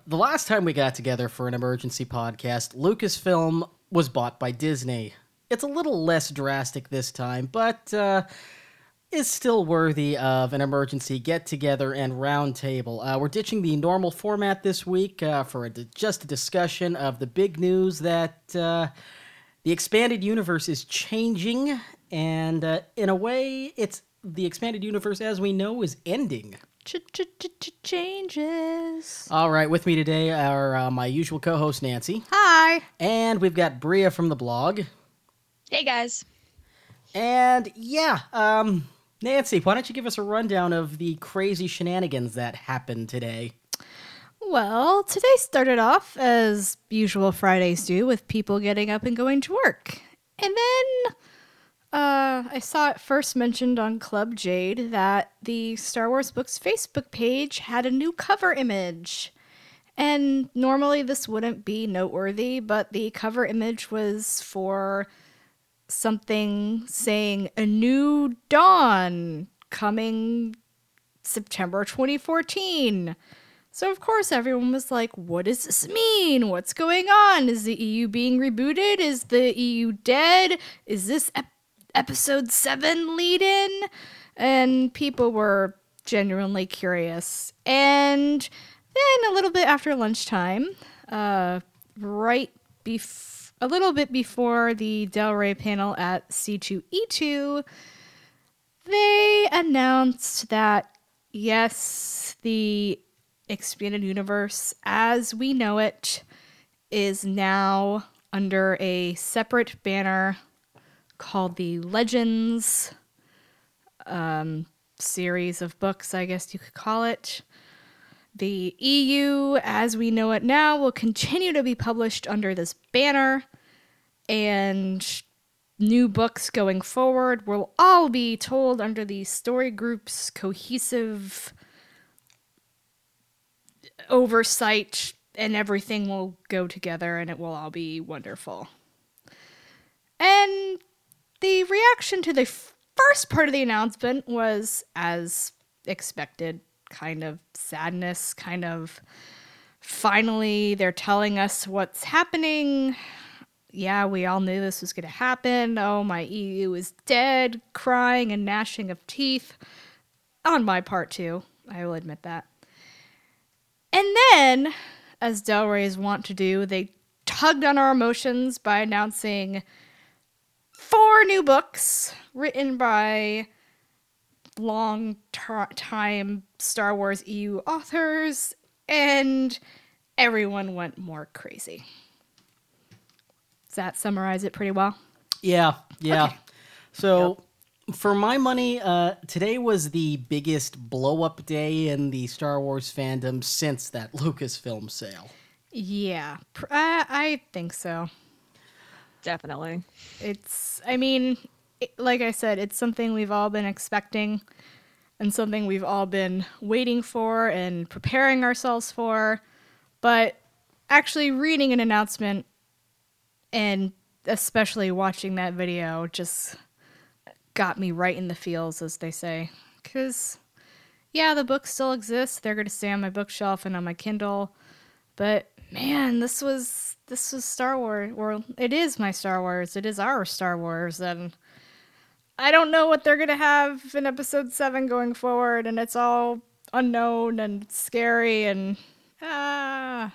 The last time we got together for an emergency podcast, Lucasfilm was bought by Disney. It's a little less drastic this time, but is still worthy of an emergency get-together and roundtable. We're ditching the normal format this week for just a discussion of the big news that the expanded universe is changing, and in a way, it's the expanded universe as we know is ending. Changes. All right, with me today are my usual co-host, Nancy. Hi. And we've got Bria from the blog. Hey, guys. And Nancy, why don't you give us a rundown of the crazy shenanigans that happened today? Well, today started off as usual Fridays do, with people getting up and going to work. And then I saw it first mentioned on Club Jade that the Star Wars Books Facebook page had a new cover image. And normally this wouldn't be noteworthy, but the cover image was for something saying A New Dawn coming September 2014. So of course everyone was like, what does this mean? What's going on? Is the EU being rebooted? Is the EU dead? Is this episode 7 lead in? And people were genuinely curious. And then a little bit after lunchtime, a little bit before the Del Rey panel at C2E2, they announced that, yes, the expanded universe as we know it is now under a separate banner called the Legends series of books, I guess you could call it. The EU, as we know it now, will continue to be published under this banner, and new books going forward will all be told under the story group's cohesive oversight, and everything will go together and it will all be wonderful. And the reaction to the first part of the announcement was, as expected, kind of sadness, kind of finally they're telling us what's happening. Yeah, we all knew this was going to happen. Oh, my EU is dead, crying and gnashing of teeth. On my part, too. I will admit that. And then, as Del Rey's want to do, they tugged on our emotions by announcing 4 new books written by long-time Star Wars EU authors, and everyone went more crazy. Does that summarize it pretty well? Yeah. Okay. So, for my money, today was the biggest blow-up day in the Star Wars fandom since that Lucasfilm sale. Yeah, I think so. Definitely. Like I said, it's something we've all been expecting and something we've all been waiting for and preparing ourselves for. But actually reading an announcement and especially watching that video just got me right in the feels, as they say. Because, yeah, the books still exist. They're going to stay on my bookshelf and on my Kindle. But, man, this was Star Wars. Well, it is my Star Wars. It is our Star Wars. And I don't know what they're going to have in Episode 7 going forward. And it's all unknown and scary and... Yeah.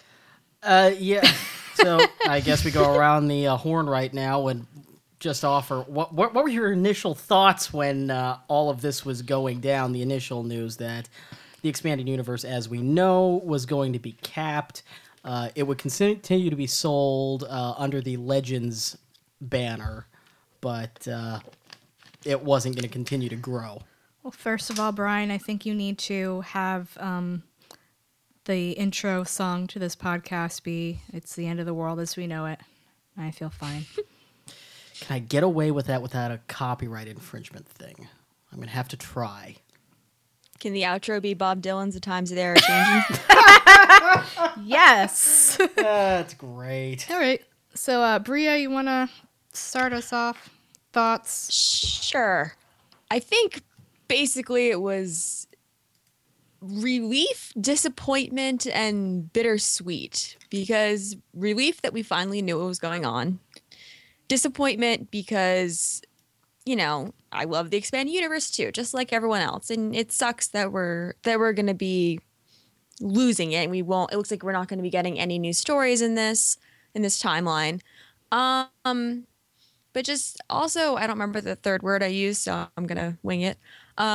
So, I guess we go around the horn right now and just offer... What were your initial thoughts when all of this was going down? The initial news that the expanded universe, as we know, was going to be capped. It would continue to be sold under the Legends banner, but it wasn't going to continue to grow. Well, first of all, Brian, I think you need to have the intro song to this podcast be "It's the End of the World as We Know It." I feel fine. Can I get away with that without a copyright infringement thing? I'm going to have to try. Can the outro be Bob Dylan's The Times They Are Changing? Yes. That's great. All right. So, Bria, you want to start us off? Thoughts? Sure. I think basically it was relief, disappointment, and bittersweet. Because relief that we finally knew what was going on. Disappointment because, I love the expanded universe too, just like everyone else. And it sucks that we're going to be losing it. And it looks like we're not going to be getting any new stories in this timeline. But just also, I don't remember the third word I used, so I'm going to wing it.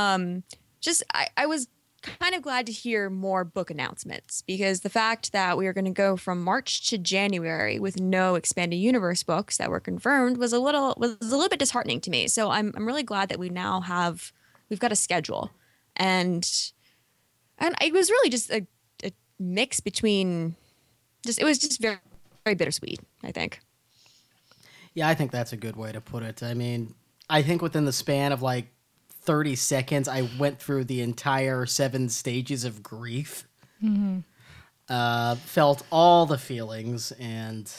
I was kind of glad to hear more book announcements, because the fact that we were going to go from March to January with no expanded universe books that were confirmed was a little bit disheartening to me. So I'm really glad that we've got a schedule, and it was really just a mix between it was just very, very bittersweet, I think. Yeah, I think that's a good way to put it. I mean, I think within the span of like 30 seconds, I went through the entire 7 stages of grief. Mm-hmm. Felt all the feelings, and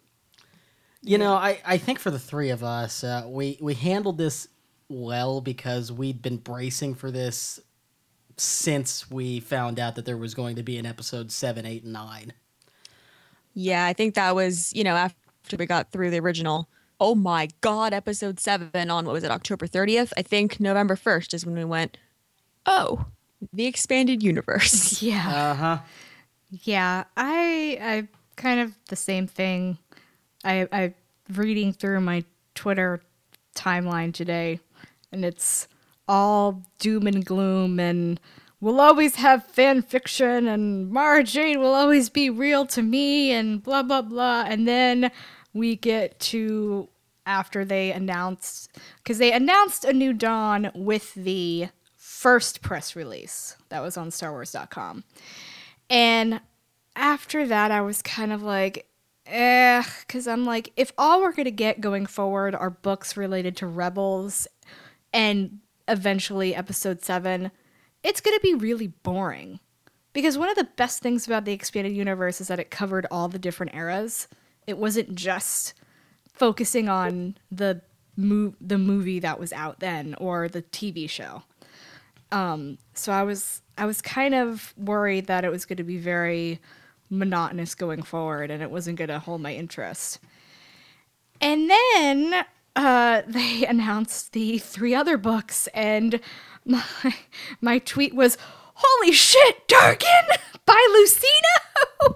I think for the three of us, we handled this well, because we'd been bracing for this since we found out that there was going to be an episode 7, 8, and 9. Yeah, I think that was, after we got through the original, oh my God, episode 7 on, what was it, October 30th? I think November 1st is when we went, oh, the expanded universe. Yeah. Uh-huh. Yeah, I kind of the same thing. I reading through my Twitter timeline today, and it's all doom and gloom, and we'll always have fan fiction, and Mara Jade will always be real to me, and blah, blah, blah. And then we get to after they announced, because they announced A New Dawn with the first press release that was on StarWars.com. And after that, I was kind of like, because I'm like, if all we're going to get going forward are books related to Rebels and eventually episode 7, it's going to be really boring. Because one of the best things about the expanded universe is that it covered all the different eras. It wasn't just focusing on the movie that was out then or the TV show. So I was kind of worried that it was going to be very monotonous going forward, and it wasn't going to hold my interest. And then they announced the 3 other books, and my tweet was, "Holy shit, Darkin by Lucina!"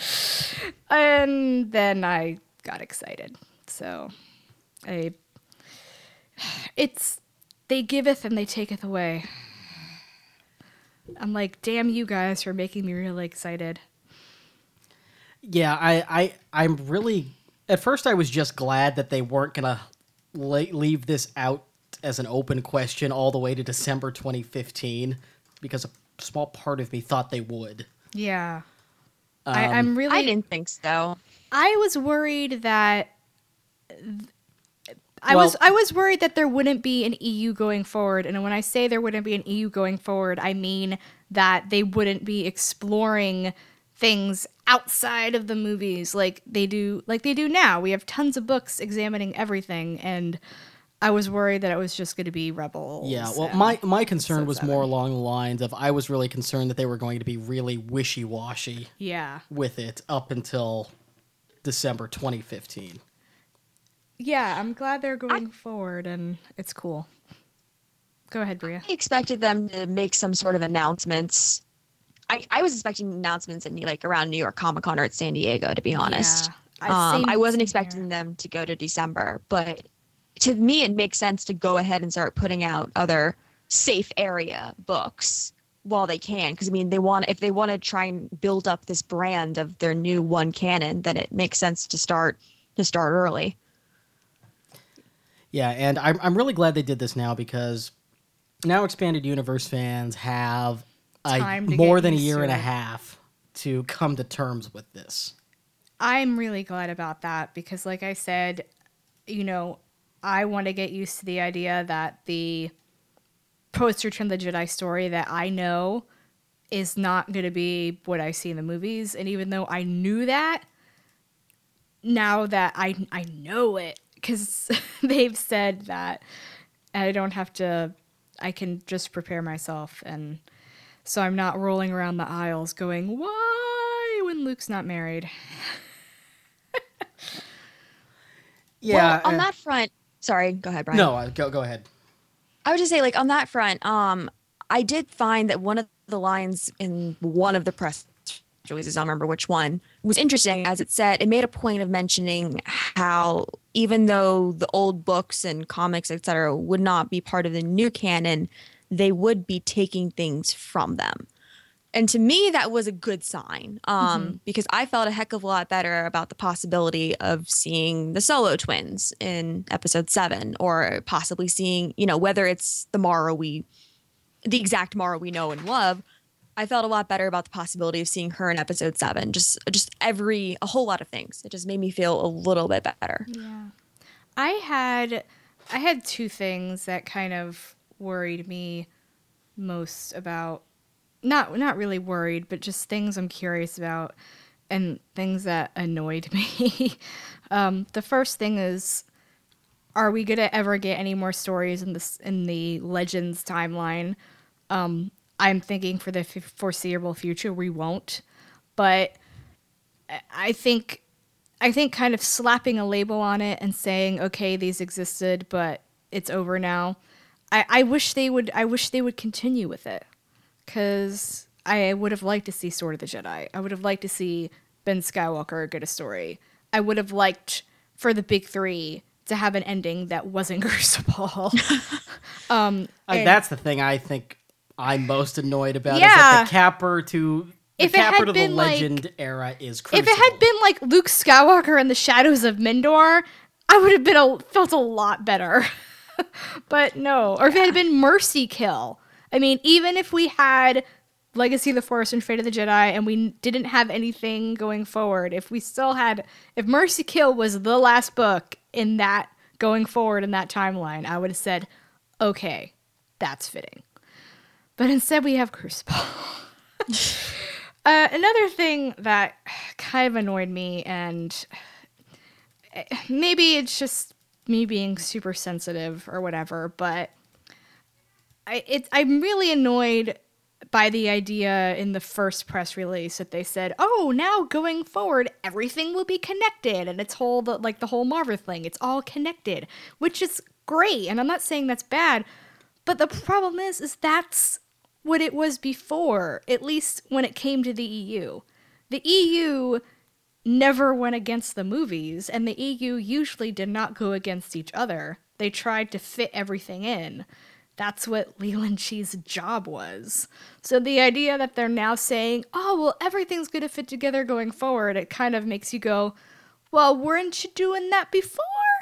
And then I got excited. So they giveth and they taketh away. I'm like, damn you guys for making me really excited. Yeah, I'm really... At first, I was just glad that they weren't going to leave this out as an open question all the way to December 2015, because a small part of me thought they would. Yeah. I'm really... I didn't think so. I was worried that... I was worried that there wouldn't be an EU going forward, and when I say there wouldn't be an EU going forward, I mean that they wouldn't be exploring things outside of the movies like they do now. We have tons of books examining everything, and I was worried that it was just going to be Rebels. Yeah, well, my concern was more along the lines of, I was really concerned that they were going to be really wishy-washy with it up until December 2015. Yeah, I'm glad they're going forward, and it's cool. Go ahead, Bria. I expected them to make some sort of announcements. I was expecting announcements in around New York Comic Con or at San Diego, to be honest. Yeah, I wasn't expecting them to go to December, but to me it makes sense to go ahead and start putting out other safe area books while they can, because if they want to try and build up this brand of their new one canon, then it makes sense to start early. Yeah, and I'm really glad they did this now, because now Expanded Universe fans have more than a year and a half to come to terms with this. I'm really glad about that, because like I said, I want to get used to the idea that the post-Return of the Jedi story that I know is not going to be what I see in the movies. And even though I knew that, now that I know it, because they've said that I don't have to, I can just prepare myself. And So I'm not rolling around the aisles going, why when Luke's not married? Yeah. Well, on that front, sorry, go ahead, Brian. No, go ahead. I would just say, like, on that front, I did find that one of the lines in one of the press releases, I don't remember which one, was interesting, as it said, it made a point of mentioning how even though the old books and comics, etc., would not be part of the new canon, they would be taking things from them. And to me, that was a good sign, because I felt a heck of a lot better about the possibility of seeing the Solo twins in episode 7, or possibly seeing, whether it's the exact Mara we know and love. I felt a lot better about the possibility of seeing her in episode 7. Just a whole lot of things. It just made me feel a little bit better. Yeah. I had two things that kind of worried me most about, not really worried, but just things I'm curious about and things that annoyed me. The first thing is, are we going to ever get any more stories in the Legends timeline? I'm thinking for the foreseeable future we won't, but I think kind of slapping a label on it and saying, okay, these existed, but it's over now. I wish they would continue with it, because I would have liked to see Sword of the Jedi. I would have liked to see Ben Skywalker get a story. I would have liked for the big three to have an ending that wasn't Crucible. That's the thing I think I'm most annoyed about. Yeah. Is that the capper to If the it had capper to the been, like- Legend era is Crucible. If it had been like Luke Skywalker and the Shadows of Mindor, I would have felt a lot better. But no. Or if it had been Mercy Kill. I mean, even if we had Legacy of the Force and Fate of the Jedi and we didn't have anything going forward, if Mercy Kill was the last book in that going forward in that timeline, I would have said, okay, that's fitting. But instead we have Crucible. Another thing that kind of annoyed me, and maybe it's just me being super sensitive or whatever, but I'm really annoyed by the idea in the first press release that they said, oh, now going forward, everything will be connected, and it's the whole Marvel thing, it's all connected, which is great, and I'm not saying that's bad, but the problem is that's what it was before, at least when it came to the EU. The EU never went against the movies, and the EU usually did not go against each other. They tried to fit everything in. That's what Leland Chee's job was. So the idea that they're now saying, oh, well, everything's going to fit together going forward, it kind of makes you go, well, weren't you doing that before?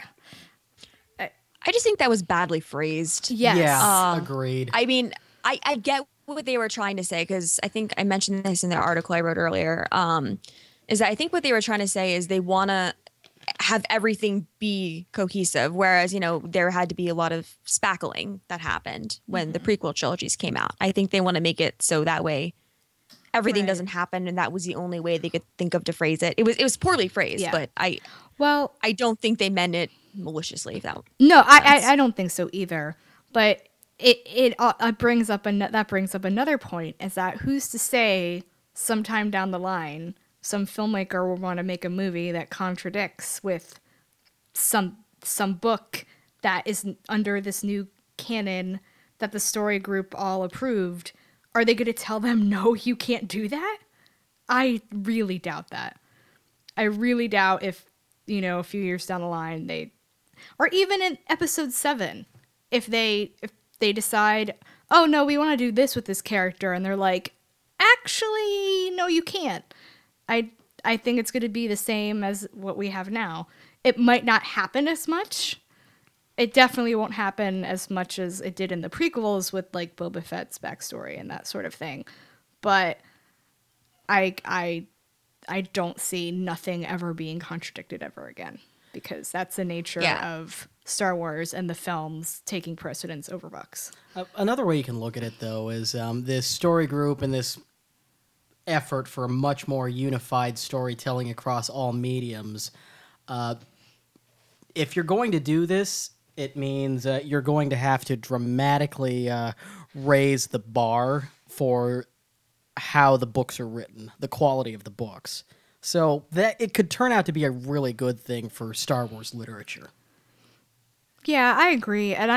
I just think that was badly phrased. Yes. Yeah, agreed. I mean, I get what they were trying to say, because I think I mentioned this in the article I wrote earlier, is that I think what they were trying to say is they want to have everything be cohesive, whereas, there had to be a lot of spackling that happened when the prequel trilogies came out. I think they want to make it so that way everything doesn't happen, and that was the only way they could think of to phrase it. It was poorly phrased, but I don't think they meant it maliciously. I don't think so either. But it brings up another point, is that who's to say sometime down the line some filmmaker will want to make a movie that contradicts with some book that is under this new canon that the story group all approved. Are they going to tell them, no, you can't do that? I really doubt that. I really doubt if, a few years down the line or even in episode 7, if they decide, oh no, we want to do this with this character, and they're like, actually, no, you can't. I think it's going to be the same as what we have now. It might not happen as much. It definitely won't happen as much as it did in the prequels with like Boba Fett's backstory and that sort of thing. But I don't see nothing ever being contradicted ever again, because that's the nature of Star Wars and the films taking precedence over books. Another way you can look at it, though, is this story group and this effort for much more unified storytelling across all mediums. If you're going to do this, it means you're going to have to dramatically raise the bar for how the books are written, the quality of the books. So that it could turn out to be a really good thing for Star Wars literature. Yeah, I agree, and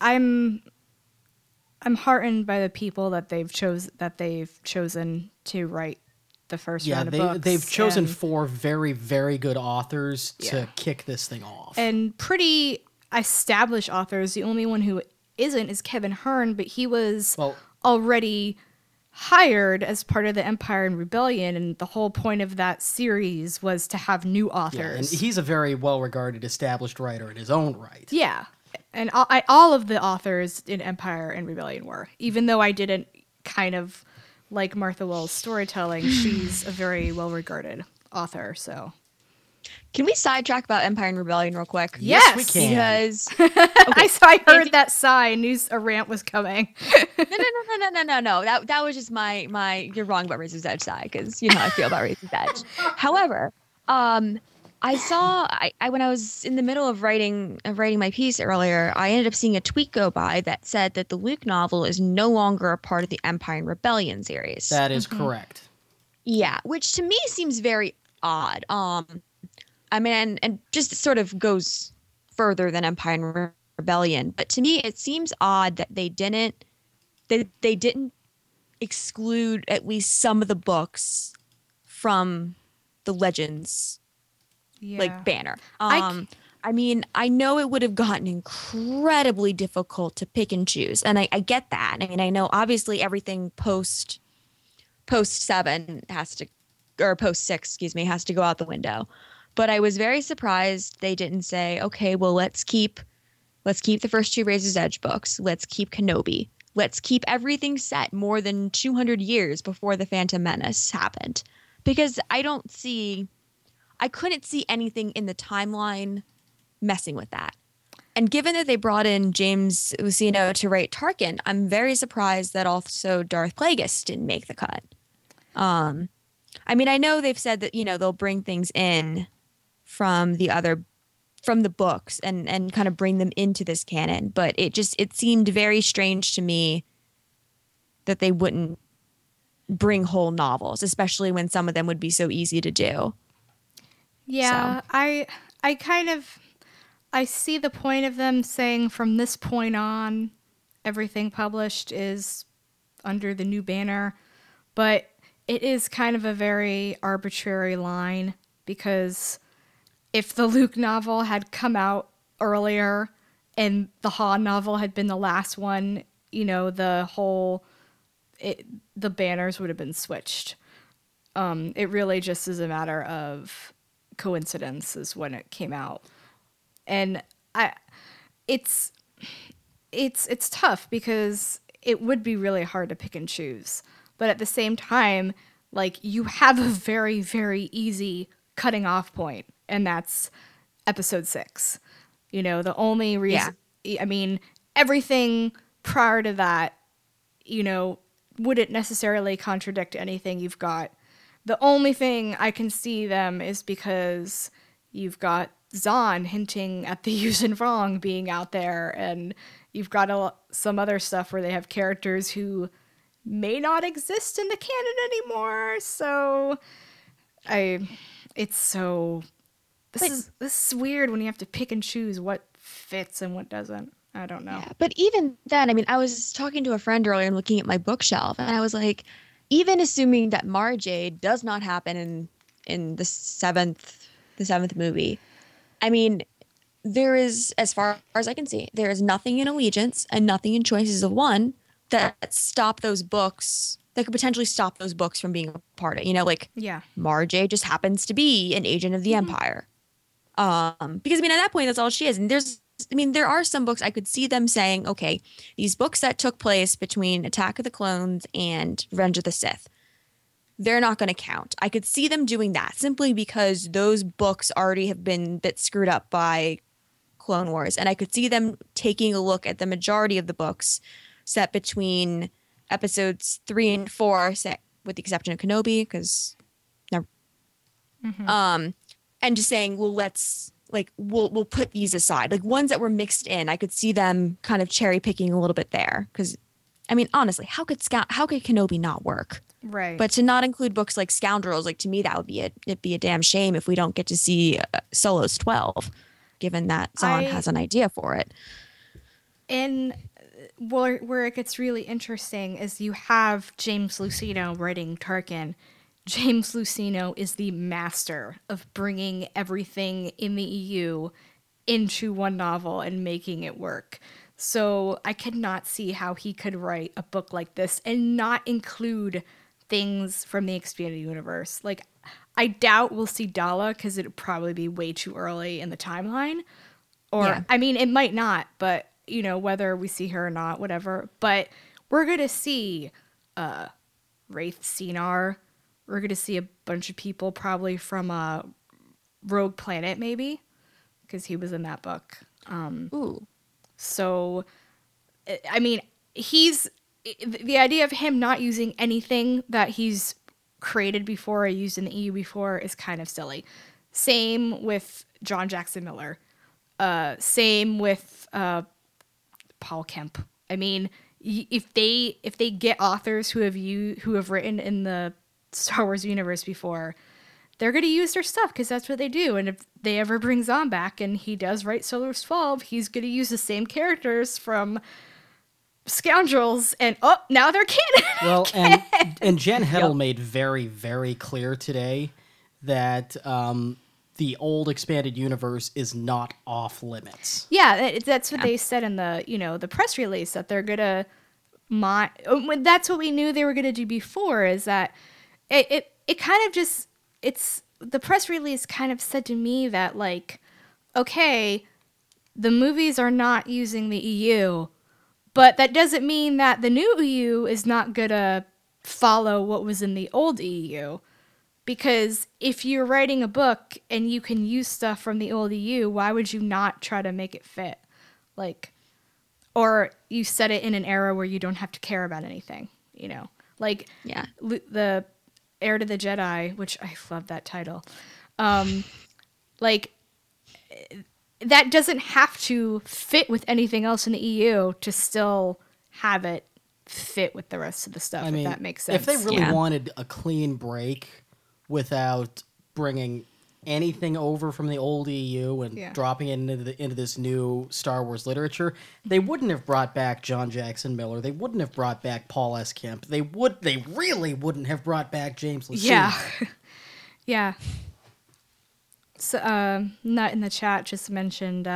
I'm heartened by the people that they've chosen to write the first round of books. They've chosen and, 4 very, very good authors to Yeah. kick this thing off. and pretty established authors. The only one who isn't is Kevin Hearn, but he was Well- already hired as part of the Empire and Rebellion, and the whole point of that series was to have new Yeah, and authors. he's a very well-regarded, established writer in his own right. Yeah. And all of the authors in Empire and Rebellion were. Even though I didn't kind of like Martha Wells' storytelling, she's a very well-regarded author, so. Can we sidetrack about Empire and Rebellion real quick? Yes, we can. Because I heard that sigh and knew a rant was coming. no. That was just my you're wrong about Razor's Edge side, because you know how I feel about Razor's Edge. However, I saw I when I was in the middle of writing my piece earlier, I ended up seeing a tweet go by that said that the Luke novel is no longer a part of the Empire and Rebellion series. That is correct. Yeah, which to me seems very odd. I mean, and just sort of goes further than Empire and Rebellion, but to me it seems odd that they didn't exclude at least some of the books from the Legends like banner. I mean, I know it would have gotten incredibly difficult to pick and choose, and I get that. I mean, I know obviously everything post 7 has to, or post 6, excuse me, has to go out the window. But I was very surprised they didn't say, okay, well, let's keep the first 2 Razor's Edge books. Let's keep Kenobi. Let's keep everything set more than 200 years before the Phantom Menace happened. Because I couldn't see anything in the timeline messing with that. And given that they brought in James Luceno to write Tarkin, I'm very surprised that also Darth Plagueis didn't make the cut. I mean, I know they've said that, you know, they'll bring things in from the books and kind of bring them into this canon, but it seemed very strange to me that they wouldn't bring whole novels, especially when some of them would be so easy to do. Yeah, so. I see the point of them saying from this point on, everything published is under the new banner, but it is kind of a very arbitrary line, because if the Luke novel had come out earlier and the Han novel had been the last one, you know, the banners would have been switched. It really just is a matter of coincidences when it came out. And it's tough because it would be really hard to pick and choose. But at the same time, like, you have a very, very easy cutting off point, and that's episode 6. You know, the only reason, I mean, everything prior to that, you know, wouldn't necessarily contradict anything you've got. The only thing I can see them is because you've got Zahn hinting at the Yuuzhan Vong being out there, and you've got some other stuff where they have characters who may not exist in the canon anymore. So this is weird when you have to pick and choose what fits and what doesn't. I don't know. Yeah, but even then, I mean, I was talking to a friend earlier and looking at my bookshelf, and I was like, even assuming that Mara Jade does not happen in the seventh movie, I mean, there is, as far as I can see, there is nothing in Allegiance and nothing in Choices of One that stop those books, that could potentially stop those books from being a part of, you know, like, Yeah. Mara Jade just happens to be an agent of the Empire. Because, I mean, at that point, that's all she is. And there are some books I could see them saying, okay, these books that took place between Attack of the Clones and Revenge of the Sith, they're not going to count. I could see them doing that simply because those books already have been a bit screwed up by Clone Wars. And I could see them taking a look at the majority of the books set between episodes 3 and 4, with the exception of Kenobi, because and just saying, well, we'll put these aside, like ones that were mixed in. I could see them kind of cherry picking a little bit there, because I mean, honestly, how could Kenobi not work? Right. But to not include books like Scoundrels, like to me, that would be it'd be a damn shame if we don't get to see Solo's 12, given that Zahn has an idea for it. And where it gets really interesting is you have James Luceno writing Tarkin. James Luceno is the master of bringing everything in the EU into one novel and making it work. So I could not see how he could write a book like this and not include things from the expanded universe. Like, I doubt we'll see Dala because it'd probably be way too early in the timeline. Or, Yeah. I mean, it might not, but, you know, whether we see her or not, whatever. But we're going to see Wraith Sinar. We're going to see a bunch of people probably from Rogue Planet, maybe, because he was in that book. Ooh. So, I mean, the idea of him not using anything that he's created before or used in the EU before is kind of silly. Same with John Jackson Miller. Same with Paul Kemp. I mean, if they get authors who have written in the Star Wars universe before, they're going to use their stuff because that's what they do. And if they ever bring Zahn back and he does write Solo's 12, he's going to use the same characters from Scoundrels, and now they're canon. Well, and Jen Heddle made very, very clear today that the old expanded universe is not off limits. Yeah, that's what they said in the press release, that they're gonna that's what we knew they were gonna do before, is that it kind of just, the press release kind of said to me that, like, okay, the movies are not using the EU, but that doesn't mean that the new EU is not gonna follow what was in the old EU. Because if you're writing a book and you can use stuff from the old EU, why would you not try to make it fit? Like, or you set it in an era where you don't have to care about anything, you know? Like, Yeah. The Heir to the Jedi, which I love that title. Like, that doesn't have to fit with anything else in the EU to still have it fit with the rest of the stuff, if that makes sense. If they really wanted a clean break without bringing anything over from the old EU and dropping it into this new Star Wars literature, they wouldn't have brought back John Jackson Miller. They wouldn't have brought back Paul S. Kemp. They really wouldn't have brought back James Luceno. Yeah. Yeah. So, Nut in the chat just mentioned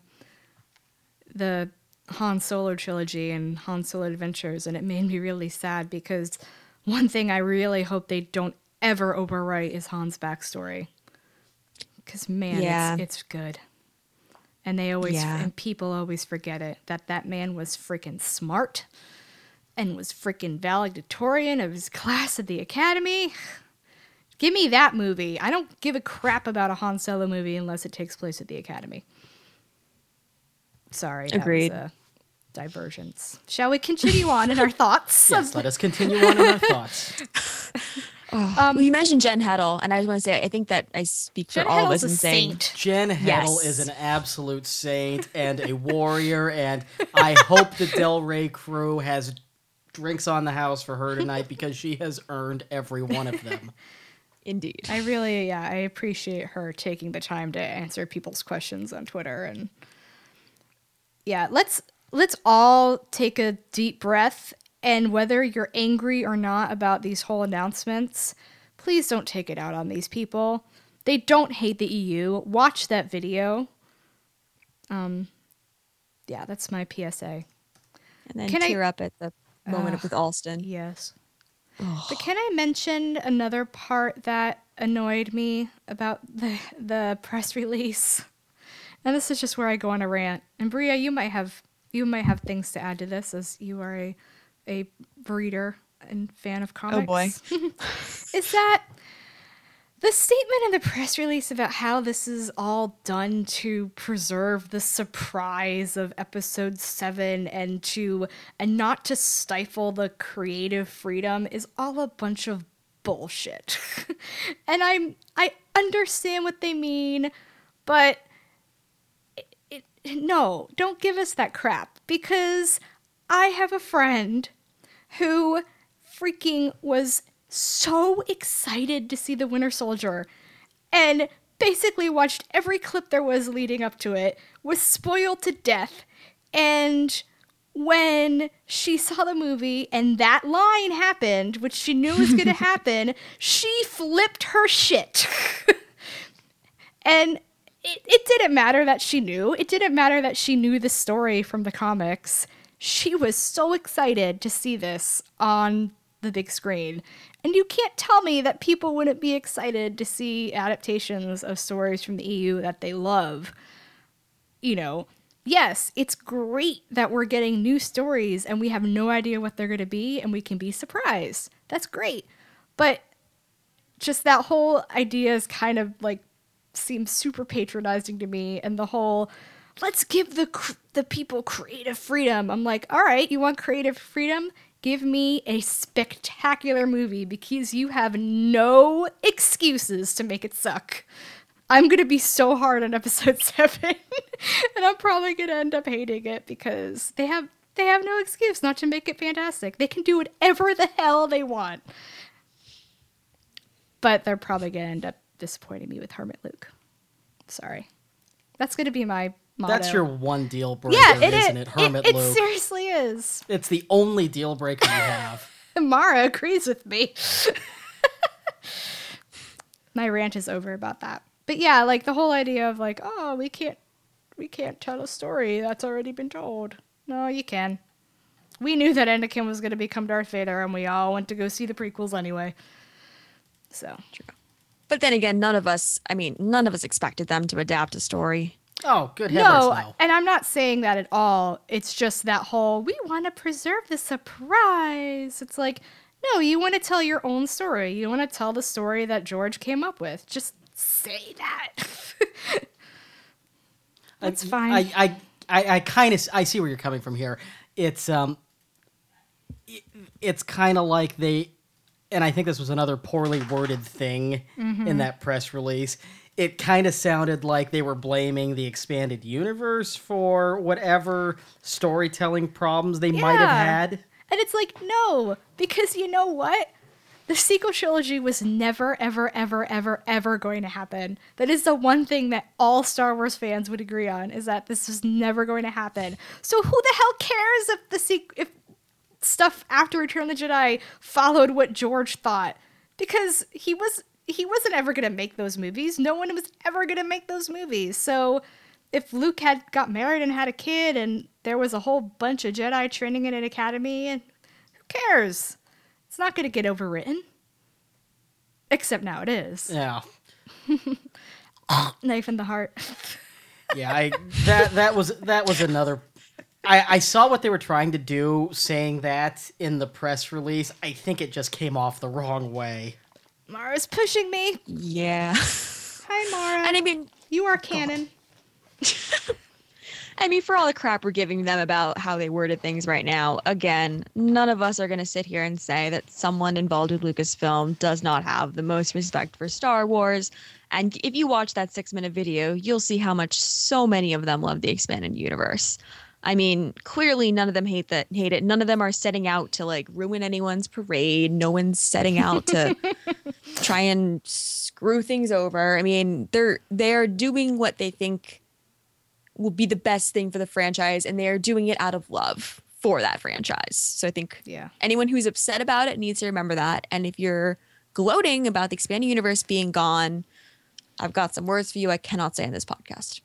the Han Solo trilogy and Han Solo Adventures, and it made me really sad because one thing I really hope they don't ever overwrite is Han's backstory. Because, man, it's good. And they always, and people always forget it, that man was freaking smart and was freaking valedictorian of his class at the Academy. Give me that movie. I don't give a crap about a Han Solo movie unless it takes place at the Academy. Sorry, that Agreed. was a divergence. Shall we continue on in our thoughts? Yes, let us continue on in our thoughts. Well, you mentioned Jen Heddle, and I just want to say, I think that I speak for Jen all of Heddle's us a in saying saint. Jen Heddle is an absolute saint and a warrior, and I hope the Del Rey crew has drinks on the house for her tonight because she has earned every one of them. Indeed. I really, I appreciate her taking the time to answer people's questions on Twitter. And yeah, let's all take a deep breath. And whether you're angry or not about these whole announcements, please don't take it out on these people. They don't hate the EU. Watch that video. Yeah, that's my PSA. And then tear up at the moment with Alston. Yes. But can I mention another part that annoyed me about the press release? And this is just where I go on a rant. And Bria, you might have things to add to this, as you are a reader and fan of comics. Oh boy. Is that the statement in the press release about how this is all done to preserve the surprise of episode 7 and not to stifle the creative freedom is all a bunch of bullshit. And I understand what they mean, but no, don't give us that crap, because I have a friend who freaking was so excited to see the Winter Soldier and basically watched every clip there was leading up to it, was spoiled to death. And when she saw the movie and that line happened, which she knew was going to happen, she flipped her shit. And it didn't matter that she knew. It didn't matter that she knew the story from the comics. She was so excited to see this on the big screen. And you can't tell me that people wouldn't be excited to see adaptations of stories from the EU that they love. You know, yes, it's great that we're getting new stories and we have no idea what they're going to be and we can be surprised. That's great. But just that whole idea is kind of like seems super patronizing to me, and the whole let's give the people creative freedom. I'm like, all right, you want creative freedom? Give me a spectacular movie because you have no excuses to make it suck. I'm going to be so hard on episode 7 and I'm probably going to end up hating it because they have no excuse not to make it fantastic. They can do whatever the hell they want. But they're probably going to end up disappointing me with Hermit Luke. Sorry. That's going to be my motto. That's your one deal breaker, isn't it? Hermit Luke. It seriously is. It's the only deal breaker you have. Mara agrees with me. My rant is over about that. But yeah, like the whole idea of like, oh, we can't tell a story that's already been told. No, you can. We knew that Anakin was going to become Darth Vader, and we all went to go see the prequels anyway. So True. But then again, none of us expected them to adapt a story. Oh, good heavens, no. And I'm not saying that at all. It's just that whole, we want to preserve the surprise. It's like, no, you want to tell your own story. You want to tell the story that George came up with. Just say that. That's fine. I kind of I see where you're coming from here. It's kind of like they, and I think this was another poorly worded thing in that press release. It kind of sounded like they were blaming the expanded universe for whatever storytelling problems they might have had. And it's like, no, because you know what? The sequel trilogy was never, ever, ever, ever, ever going to happen. That is the one thing that all Star Wars fans would agree on, is that this was never going to happen. So who the hell cares if stuff after Return of the Jedi followed what George thought? Because he wasn't ever going to make those movies. No one was ever going to make those movies. So if Luke had got married and had a kid and there was a whole bunch of Jedi training in an academy, and who cares? It's not going to get overwritten. Except now it is. Yeah. Knife in the heart. Yeah, that was another. I saw what they were trying to do saying that in the press release. I think it just came off the wrong way. Mara's pushing me. Yeah. Hi, Mara. And I mean, you are canon. I mean, for all the crap we're giving them about how they worded things right now, again, none of us are going to sit here and say that someone involved with Lucasfilm does not have the most respect for Star Wars. And if you watch that 6-minute video, you'll see how much so many of them love the expanded universe. I mean, clearly none of them hate it. None of them are setting out to like ruin anyone's parade. No one's setting out to try and screw things over. I mean, they're doing what they think will be the best thing for the franchise, and they are doing it out of love for that franchise. So I think anyone who's upset about it needs to remember that. And if you're gloating about the expanded universe being gone, I've got some words for you I cannot say in this podcast.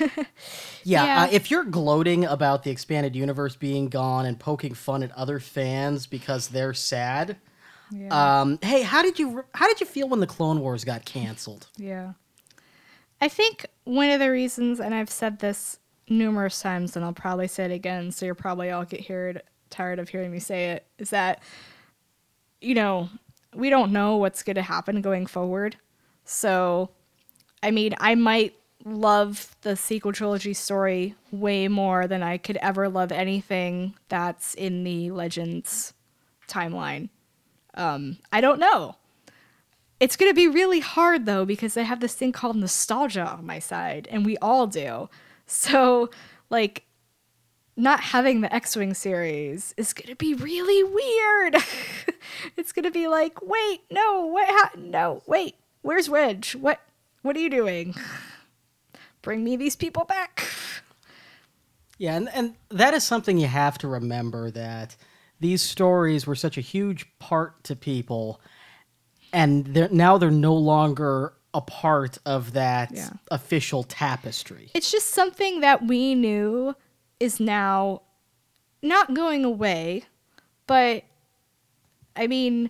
If you're gloating about the expanded universe being gone and poking fun at other fans because they're sad, hey, how did you feel when the Clone Wars got canceled? Yeah. I think one of the reasons, and I've said this numerous times and I'll probably say it again, so you'll probably all get tired of hearing me say it, is that, you know, we don't know what's going to happen going forward. So, I mean, I might love the sequel trilogy story way more than I could ever love anything that's in the Legends timeline. I don't know. It's going to be really hard, though, because I have this thing called nostalgia on my side, and we all do. So, like, not having the X-Wing series is going to be really weird. It's going to be like, wait, no, no, wait, where's Wedge? What are you doing? Bring me these people back. Yeah, and that is something you have to remember, that these stories were such a huge part to people, and they're no longer a part of that official tapestry. It's just something that we knew is now not going away, but I mean,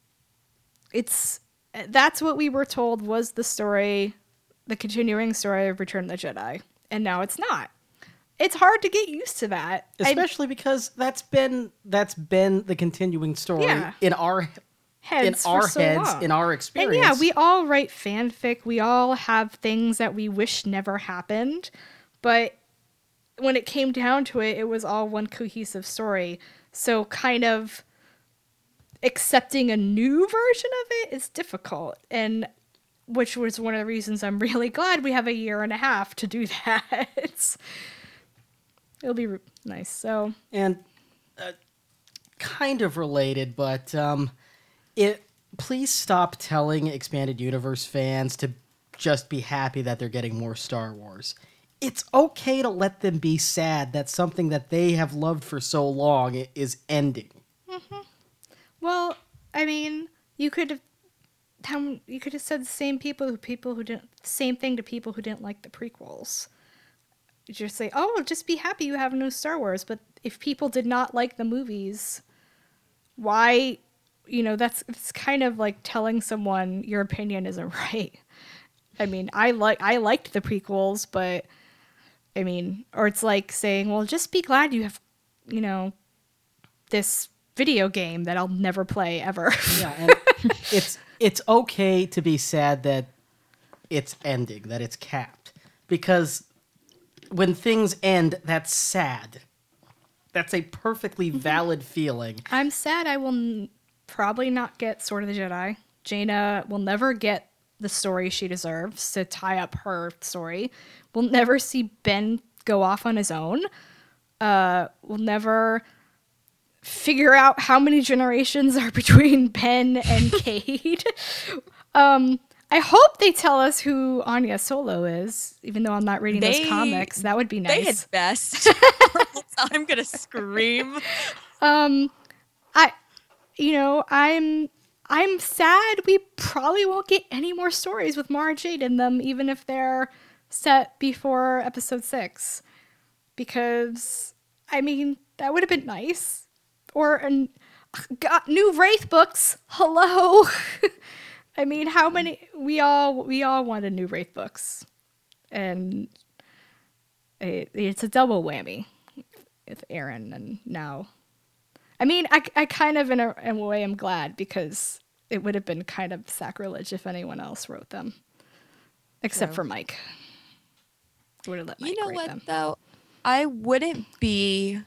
that's what we were told was the story, the continuing story of Return of the Jedi, and now it's not. It's hard to get used to that, especially because that's been the continuing story in our heads, in our experience. And yeah, we all write fanfic. We all have things that we wish never happened, but when it came down to it, it was all one cohesive story. So kind of accepting a new version of it is difficult, and which was one of the reasons I'm really glad we have a year and a half to do that. It'll be nice. So, and kind of related, but please stop telling Expanded Universe fans to just be happy that they're getting more Star Wars. It's okay to let them be sad that something that they have loved for so long is ending. Mm-hmm. Well, I mean, you could have said the same same thing to people who didn't like the prequels. You just say, "Oh, just be happy you have no Star Wars." But if people did not like the movies, why? It's kind of like telling someone your opinion isn't right. I mean, I liked the prequels, but I mean, or it's like saying, well, just be glad you have, this video game that I'll never play ever. Yeah, and it's okay to be sad that it's ending, that it's capped, because when things end, that's sad. That's a perfectly valid feeling. I'm sad I will probably not get Sword of the Jedi. Jaina will never get the story she deserves to tie up her story. We'll never see Ben go off on his own. We'll never figure out how many generations are between Ben and Cade. I hope they tell us who Anya Solo is, even though I'm not reading those comics. That would be nice. They had best. I'm gonna scream. I'm sad we probably won't get any more stories with Mara Jade in them, even if they're set before episode 6. Because, I mean, that would have been nice. Or new Wraith books. Hello. I mean, how many? We all wanted new Wraith books, and it's a double whammy with Aaron and now. I mean, I kind of in a way am glad, because it would have been kind of sacrilege if anyone else wrote them, except for Mike. Would have let Mike write them. Though, I wouldn't be.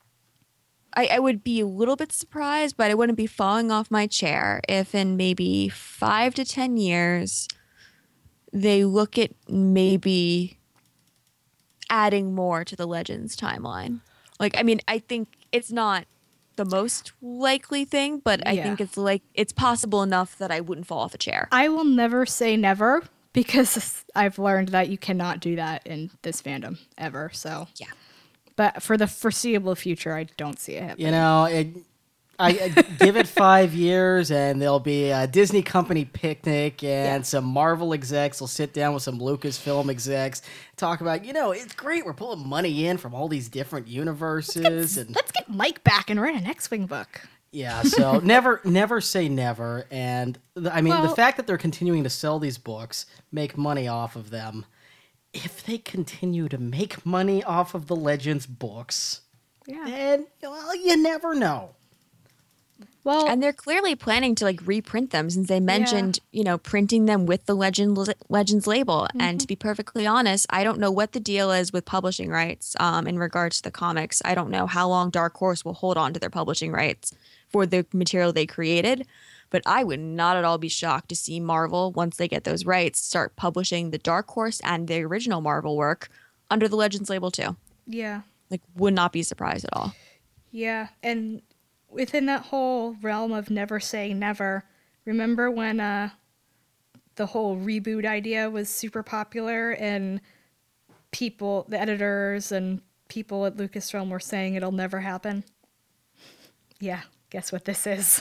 I would be a little bit surprised, but I wouldn't be falling off my chair if in maybe 5 to 10 years they look at maybe adding more to the Legends timeline. Like, I mean, I think it's not the most likely thing, but I think it's possible enough that I wouldn't fall off a chair. I will never say never, because I've learned that you cannot do that in this fandom ever. So yeah. But for the foreseeable future, I don't see it happening. I give it 5 years, and there'll be a Disney company picnic, and some Marvel execs will sit down with some Lucasfilm execs, talk about, it's great, we're pulling money in from all these different universes. Let's get Mike back and write an X-Wing book. Yeah, so never say never. And the fact that they're continuing to sell these books, make money off of them, if they continue to make money off of the Legends books, then, you never know. Well, and they're clearly planning to reprint them, since they mentioned, printing them with the Legends label. Mm-hmm. And to be perfectly honest, I don't know what the deal is with publishing rights in regards to the comics. I don't know how long Dark Horse will hold on to their publishing rights for the material they created. But I would not at all be shocked to see Marvel, once they get those rights, start publishing the Dark Horse and the original Marvel work under the Legends label too. Yeah. Like, would not be surprised at all. Yeah, and within that whole realm of never saying never, remember when the whole reboot idea was super popular and people, the editors and people at Lucasfilm were saying it'll never happen? Yeah, guess what this is?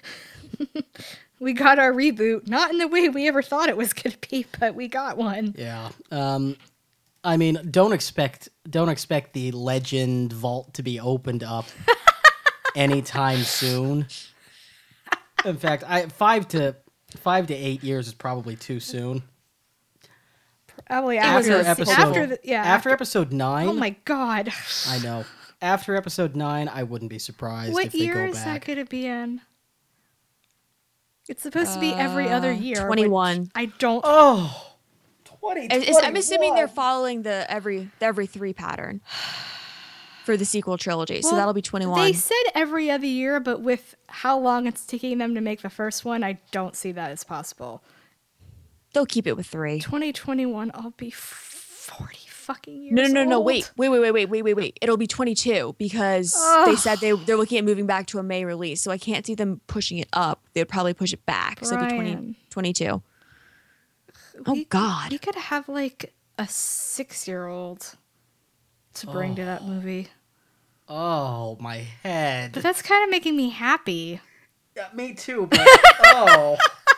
We got our reboot, not in the way we ever thought it was going to be, but we got one. Yeah. I mean, don't expect the Legend Vault to be opened up anytime soon. In fact, 5 to 8 years is probably too soon. Probably After after episode 9. Oh my god! I know. After episode 9, I wouldn't be surprised What if they year go is that back. going to be in? It's supposed to be every other year. 21. which I don't. Oh, 2021. I'm assuming they're following the every 3 pattern for the sequel trilogy. So Well, that'll be 21. They said every other year, but with how long it's taking them to make the first one, I don't see that as possible. They'll keep it with 3. 2021, I'll be 40 fucking years No. old. Wait. It'll be 22 because they said they're looking at moving back to a May release. So I can't see them pushing it up. They'd probably push it back. So it'll be Brian. 22. Oh, God. We could have like a 6-year-old to bring to that movie. Oh, my head. But that's kind of making me happy. Yeah, me too, but oh.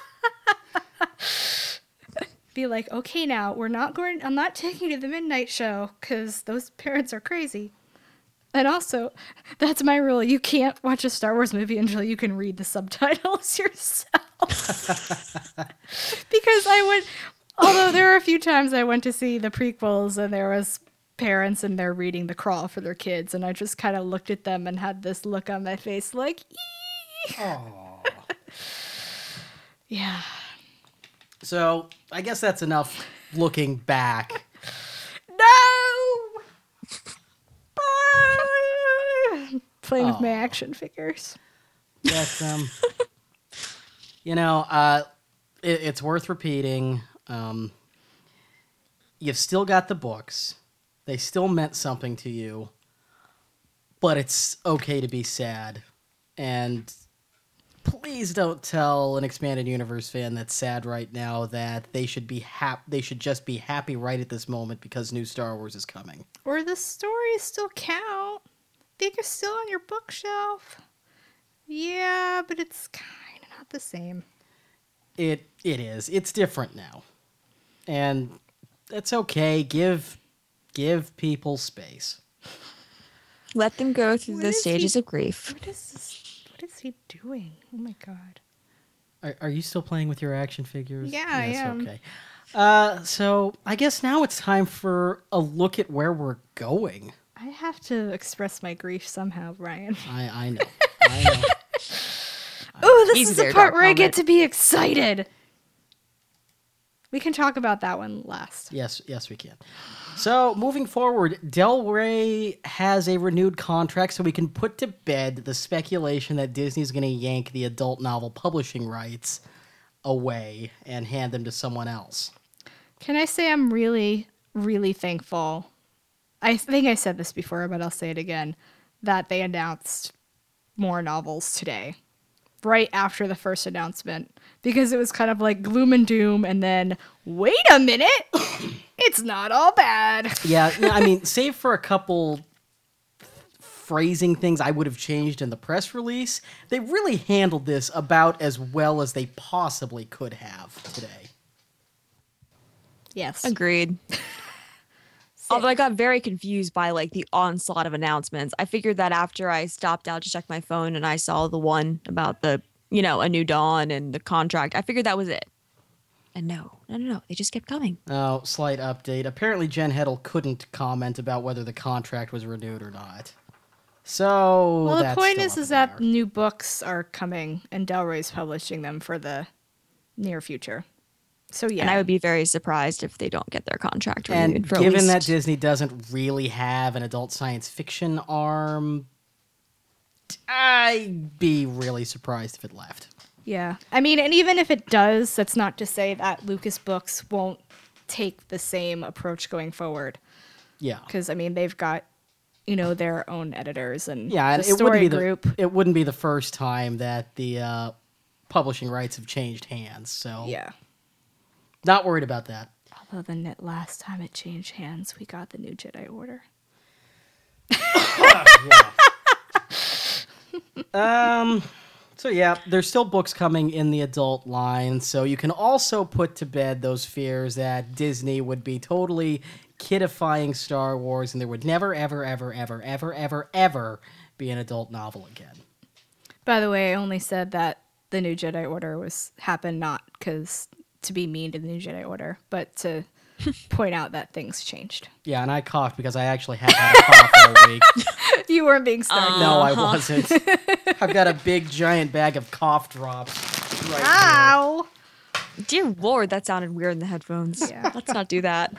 Be like, okay, now I'm not taking you to the midnight show because those parents are crazy. And also, that's my rule. You can't watch a Star Wars movie until you can read the subtitles yourself. Because although there were a few times I went to see the prequels and there was parents and they're reading the crawl for their kids, and I just kind of looked at them and had this look on my face like, ee. Oh. Yeah. So, I guess that's enough looking back. No! Playing with my action figures. But, it's worth repeating. You've still got the books. They still meant something to you. But it's okay to be sad. And please don't tell an expanded universe fan that's sad right now that they should be they should just be happy right at this moment because new Star Wars is coming. Or the stories still count. They are still on your bookshelf. Yeah, but it's kind of not the same. It is. It's different now. And that's okay. Give people space. Let them go through What the is stages he- of grief. What is he doing? Oh my god. Are you still playing with your action figures? Yeah, I am. Okay. So I guess now it's time for a look at where we're going. I have to express my grief somehow, Ryan. I know. I know. Oh, this Easy is the there, part Doc where I get Helmet. to be excited. We can talk about that one last. Yes, we can. So, moving forward, Del Rey has a renewed contract so we can put to bed the speculation that Disney's going to yank the adult novel publishing rights away and hand them to someone else. Can I say I'm really, really thankful? I think I said this before, but I'll say it again, that they announced more novels today, right after the first announcement, because it was kind of like gloom and doom, and then, wait a minute, it's not all bad. Yeah, I mean, save for a couple phrasing things I would have changed in the press release, they really handled this about as well as they possibly could have today. Yes. Agreed. Although I got very confused by like the onslaught of announcements. I figured that after I stopped out to check my phone and I saw the one about the, A New Dawn and the contract, I figured that was it. And no. They just kept coming. Oh, slight update. Apparently Jen Heddle couldn't comment about whether the contract was renewed or not. So, Well, the that's point still is up in the that air. new books are coming, and Del Rey's publishing them for the near future. So yeah, And I would be very surprised if they don't get their contract renewed. And for at given that least- Disney doesn't really have an adult science fiction arm, I'd be really surprised if it left. yeah. I mean, and even if it does, that's not to say that Lucas Books won't take the same approach going forward. Yeah. Because I mean, they've got their own editors and Yeah, and the story group. It wouldn't be the first time that the publishing rights have changed hands. So Yeah. not worried about that. Although the last time it changed hands, we got the new Jedi Order. So yeah, there's still books coming in the adult line, so you can also put to bed those fears that Disney would be totally kidifying Star Wars and there would never, ever, ever, ever, ever, ever, ever be an adult novel again. By the way, I only said that the new Jedi Order happened not because to be mean to the new Jedi Order, but to point out that things changed. Yeah, and I coughed because I actually have had a cough all week. You weren't being startled. No, I wasn't. I've got a big giant bag of cough drops right here. Ow! Dear Lord, that sounded weird in the headphones. Yeah. Let's not do that.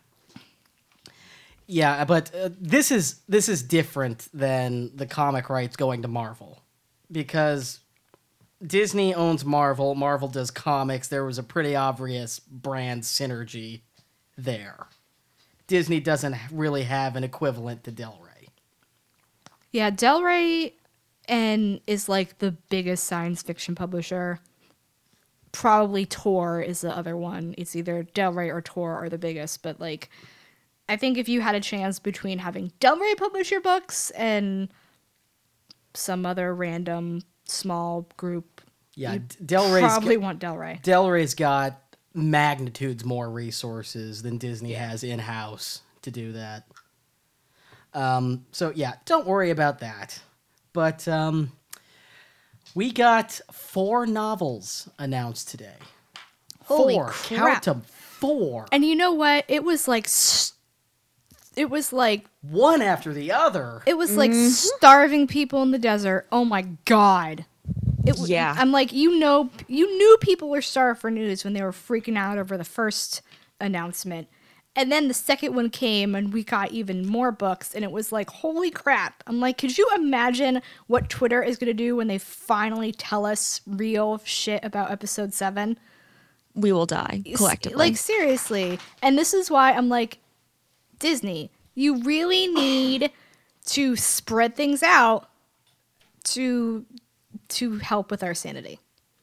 Yeah, but this is different than the comic rights going to Marvel, because Disney owns Marvel. Marvel does comics. There was a pretty obvious brand synergy there. Disney doesn't really have an equivalent to Del Rey. Yeah, Del Rey is like the biggest science fiction publisher. Probably Tor is the other one. It's either Del Rey or Tor are the biggest, but like I think if you had a chance between having Del Rey publish your books and some other random small group, Yeah, you'd Del Rey's probably want Del Rey. Del Rey's got magnitudes more resources than Disney has in-house to do that. So yeah, don't worry about that. But we got 4 novels announced today. Holy 4. crap. Count them. 4. And you know what? It was like One after the other. It was like starving people in the desert. Oh my god. Yeah. I'm like, you knew people were starved for news when they were freaking out over the first announcement. And then the second one came and we got even more books and it was like, holy crap. I'm like, could you imagine what Twitter is going to do when they finally tell us real shit about episode 7? We will die collectively. Like, seriously. And this is why I'm like, Disney, you really need to spread things out to help with our sanity.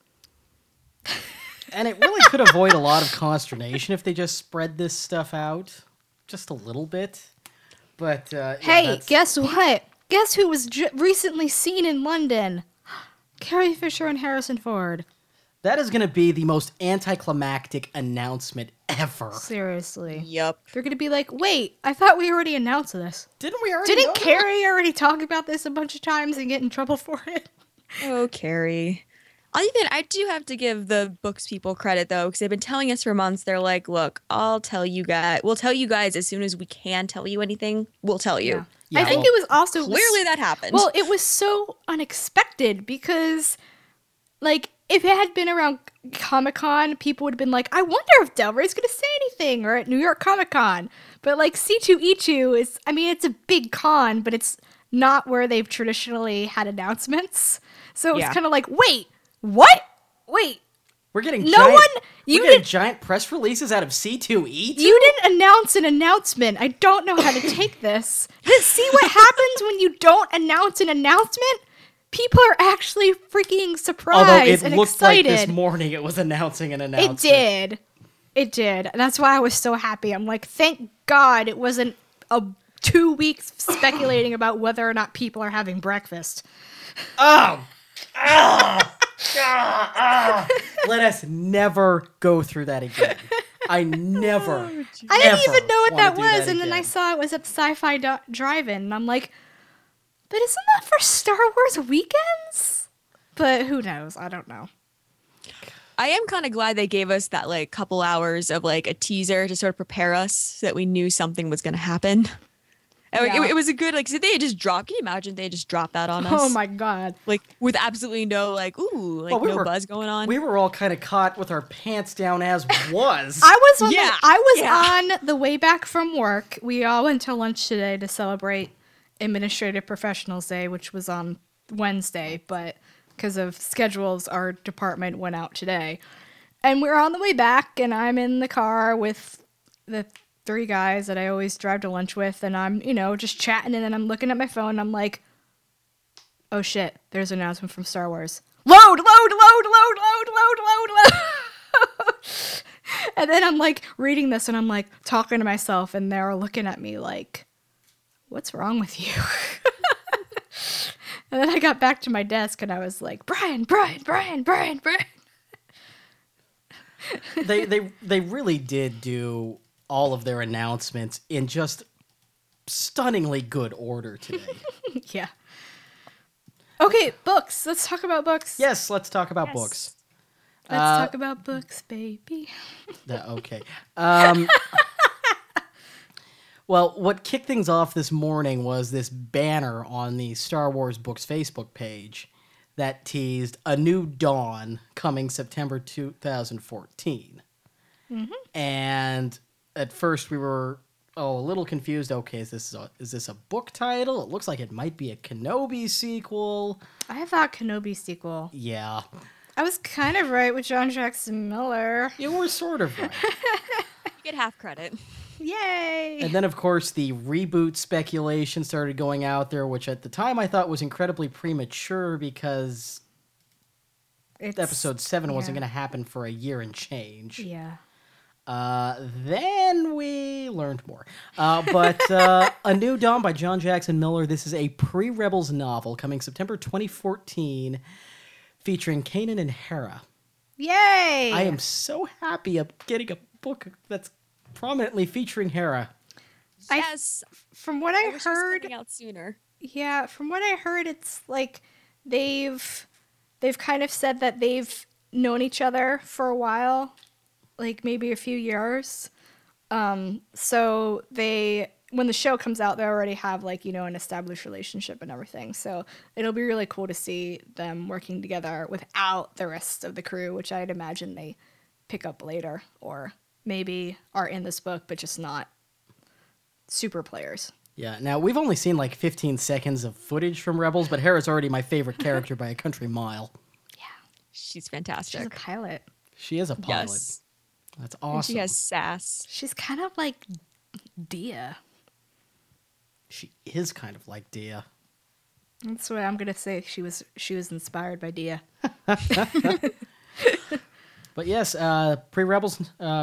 And it really could avoid a lot of consternation if they just spread this stuff out just a little bit. But Hey, guess what? Guess who was recently seen in London? Carrie Fisher and Harrison Ford. that is going to be the most anticlimactic announcement ever. Seriously. Yep. They're going to be like, wait, I thought we already announced this. Didn't we already? Didn't know that? Carrie already talk about this a bunch of times and get in trouble for it? Oh, Carrie. I do have to give the books people credit though, because they've been telling us for months. They're like, "Look, we'll tell you guys as soon as we can tell you anything. We'll tell you." Yeah, I think well, it was also Clearly, that happened. Well, it was so unexpected because, like, if it had been around Comic-Con, people would have been like, I wonder if Del Rey's going to say anything, or at New York Comic-Con. But, like, C2E2 is, I mean, it's a big con, but it's not where they've traditionally had announcements. So it's Yeah. kind of like, wait, what? Wait, we're getting no giant, one- we're you getting did- giant press releases out of C2E2. you didn't announce an announcement. I don't know how to take this. See what happens when you don't announce an announcement? People are actually freaking surprised Although it and looked excited. like this morning it was announcing an announcement. It did. And that's why I was so happy. I'm like, thank God it wasn't 2 weeks speculating about whether or not people are having breakfast. Oh! Let us never go through that again. I never. I didn't ever even know what wanna that do was. And then I again. saw it was at Sci-Fi Drive-In. And I'm like, but isn't that for Star Wars weekends? But who knows? I don't know. I am kind of glad they gave us that like couple hours of like a teaser to sort of prepare us so that we knew something was going to happen. And, like, Yeah. it was a good, like, so they had just dropped, can you imagine they just dropped that on us? Oh my God. Like, with absolutely no, like, ooh, like, Well, no buzz going on. We were all kind of caught with our pants down as was. I was Yeah. on the way back from work. We all went to lunch today to celebrate Administrative Professionals Day, which was on Wednesday, but because of schedules, our department went out today. And we were on the way back, and I'm in the car with the 3 guys that I always drive to lunch with, and I'm, just chatting, and then I'm looking at my phone, and I'm like, oh shit, there's an announcement from Star Wars. Load! And then I'm like reading this, and I'm like talking to myself, and they're looking at me like, what's wrong with you? And then I got back to my desk, and I was like, Brian. They really did do all of their announcements in just stunningly good order today. Yeah. Okay, books. Let's talk about books. Yes, let's talk about books. Let's talk about books, baby. Okay. Well, what kicked things off this morning was this banner on the Star Wars Books Facebook page that teased A New Dawn coming September 2014. Mm-hmm. And at first we were a little confused. Okay, is this a book title? It looks like it might be a Kenobi sequel. I thought Kenobi sequel. Yeah. I was kind of right with John Jackson Miller. You were sort of right. You get half credit. Yay! And then, of course, the reboot speculation started going out there, which at the time I thought was incredibly premature because episode 7 wasn't going to happen for a year and change. Yeah. Then we learned more. But A New Dawn by John Jackson Miller. This is a pre-Rebels novel coming September 2014 featuring Kanan and Hera. Yay! I am so happy of getting a book that's prominently featuring Hera. Yes. From what I wish it was heard, coming out sooner. yeah, from what I heard, it's like they've kind of said that they've known each other for a while, like maybe a few years. So when the show comes out, they already have an established relationship and everything. So it'll be really cool to see them working together without the rest of the crew, which I'd imagine they pick up later, or maybe are in this book, but just not super players. Yeah, now we've only seen like 15 seconds of footage from Rebels, but Hera's already my favorite character by a country mile. Yeah. She's fantastic. She's a pilot. She is a pilot. Yes. That's awesome. And she has sass. She's kind of like Dia. She is kind of like Dia. That's what I'm gonna say. She was inspired by Dia. But yes, pre-Rebels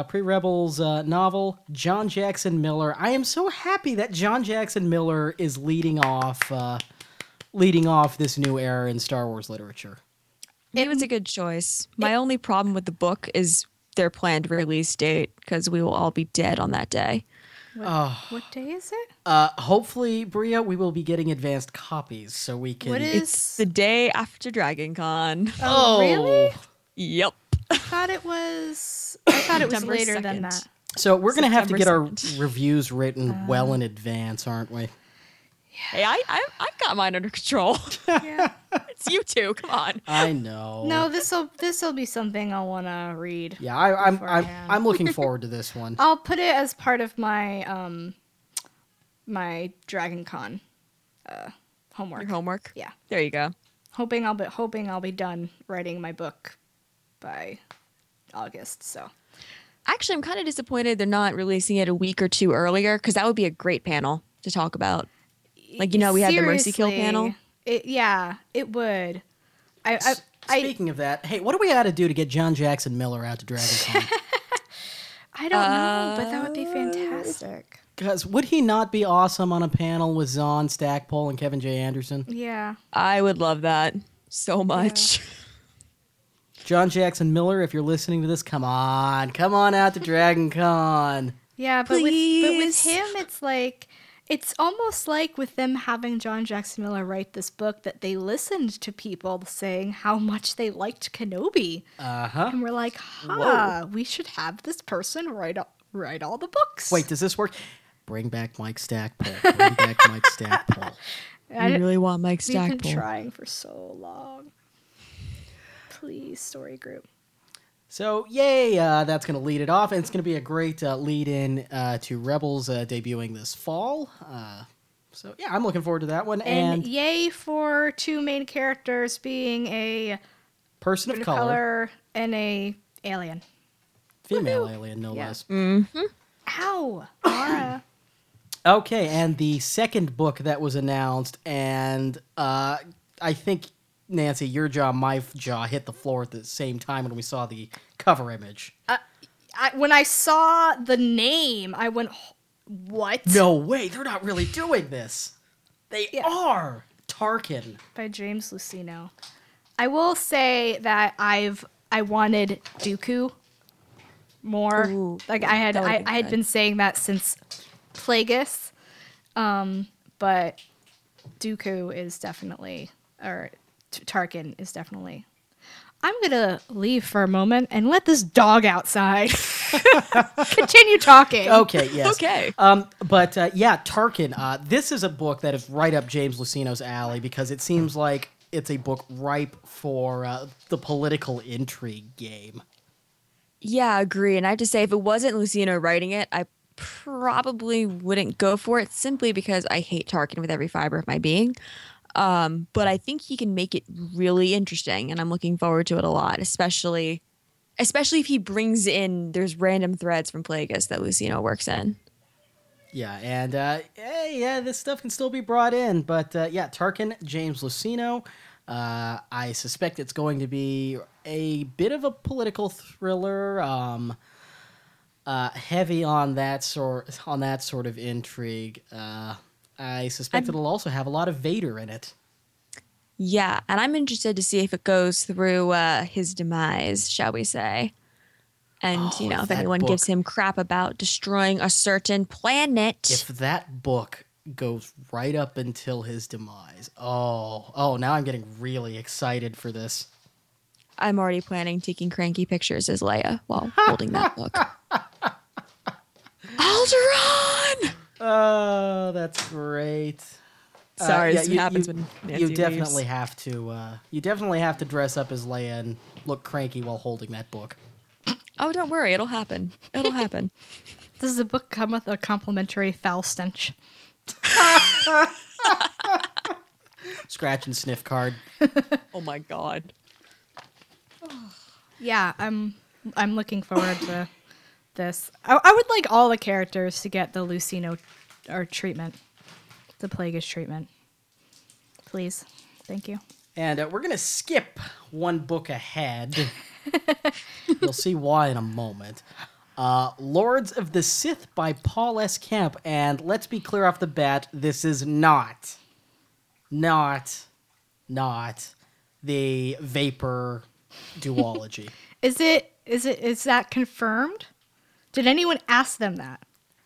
novel, John Jackson Miller. I am so happy that John Jackson Miller is leading off this new era in Star Wars literature. It was a good choice. My only problem with the book is their planned release date, because we will all be dead on that day. What day is it? Hopefully, Bria, we will be getting advanced copies so we can. What is- It's the day after Dragon Con. Oh, really? Yep. I thought it was September later than 2nd. that. So we're gonna have to September get 2nd. our reviews written well in advance, aren't we? Hey, I got mine under control. Yeah. It's you two. Come on. I know. No, this'll be something I'll want to read. Yeah, I'm beforehand. I'm looking forward to this one. I'll put it as part of my my Dragon Con homework. Your homework. Yeah. There you go. Hoping I'll be done writing my book by August. So Actually, I'm kind of disappointed they're not releasing it a week or two earlier, because that would be a great panel to talk about. Like, we had the Mercy Kill panel. It would. Speaking of that, hey, what do we got to do to get John Jackson Miller out to DragonCon? I don't know, but that would be fantastic. Because would he not be awesome on a panel with Zahn Stackpole and Kevin J. Anderson? Yeah. I would love that so much. John Jackson Miller, if you're listening to this, come on out to DragonCon. Yeah, but with Please. him, it's almost like with them having John Jackson Miller write this book that they listened to people saying how much they liked Kenobi. Uh-huh. And we're like, we should have this person write all the books. Wait, does this work? Bring back Mike Stackpole. Bring back Mike Stackpole. I really want Mike We've been Stackpole. trying for so long. Please, story group. So, yay, that's going to lead it off, and it's going to be a great lead-in to Rebels debuting this fall. So, yeah, I'm looking forward to that one. And yay for 2 main characters being a person of color, color and a alien. female Woohoo. alien, no Yeah. less. Mm-hmm. Ow, Mara. Okay, and the second book that was announced, and I think, Nancy, your jaw, my jaw hit the floor at the same time when we saw the cover image. When I saw the name, I went, what? No way, they're not really doing this. They Yeah. are. Tarkin. By James Luceno. I will say that I wanted Dooku more. Ooh, Like I had that would've been I had good. been saying that since Plagueis. But Dooku is definitely, or Tarkin is definitely. I'm gonna leave for a moment and let this dog outside. Continue talking. Okay, yes. Okay. But yeah, Tarkin. This is a book that is right up James Luceno's alley because it seems like it's a book ripe for the political intrigue game. Yeah, I agree. And I have to say, if it wasn't Lucino writing it, I probably wouldn't go for it simply because I hate Tarkin with every fiber of my being. But I think he can make it really interesting, and I'm looking forward to it a lot, especially if he brings in there's random threads from Plagueis that Lucino works in. Yeah, and yeah, this stuff can still be brought in, but yeah, Tarkin, James Luceno. I suspect it's going to be a bit of a political thriller, heavy on that sort of intrigue. I suspect it'll also have a lot of Vader in it. Yeah, and I'm interested to see if it goes through his demise, shall we say. And, Oh, if that anyone gives book. him crap about destroying a certain planet. If that book goes right up until his demise, oh, now I'm getting really excited for this. I'm already planning taking cranky pictures as Leia while holding that book. Alderaan! Oh, that's great. Sorry, yeah, this is what happens when Nancy you leaves. definitely have to. You definitely have to dress up as Leia and look cranky while holding that book. Oh, don't worry. It'll happen. It'll happen. Does the book come with a complimentary foul stench? Scratch and sniff card. Oh, my God. Yeah, I'm looking forward to this. I would like all the characters to get the Lucino or treatment, the Plagueis treatment. Please, thank you. And we're gonna skip one book ahead. You'll see why in a moment. Lords of the Sith by Paul S. Kemp. And let's be clear off the bat, this is not the Vapor duology. Is that confirmed? Did anyone ask them that?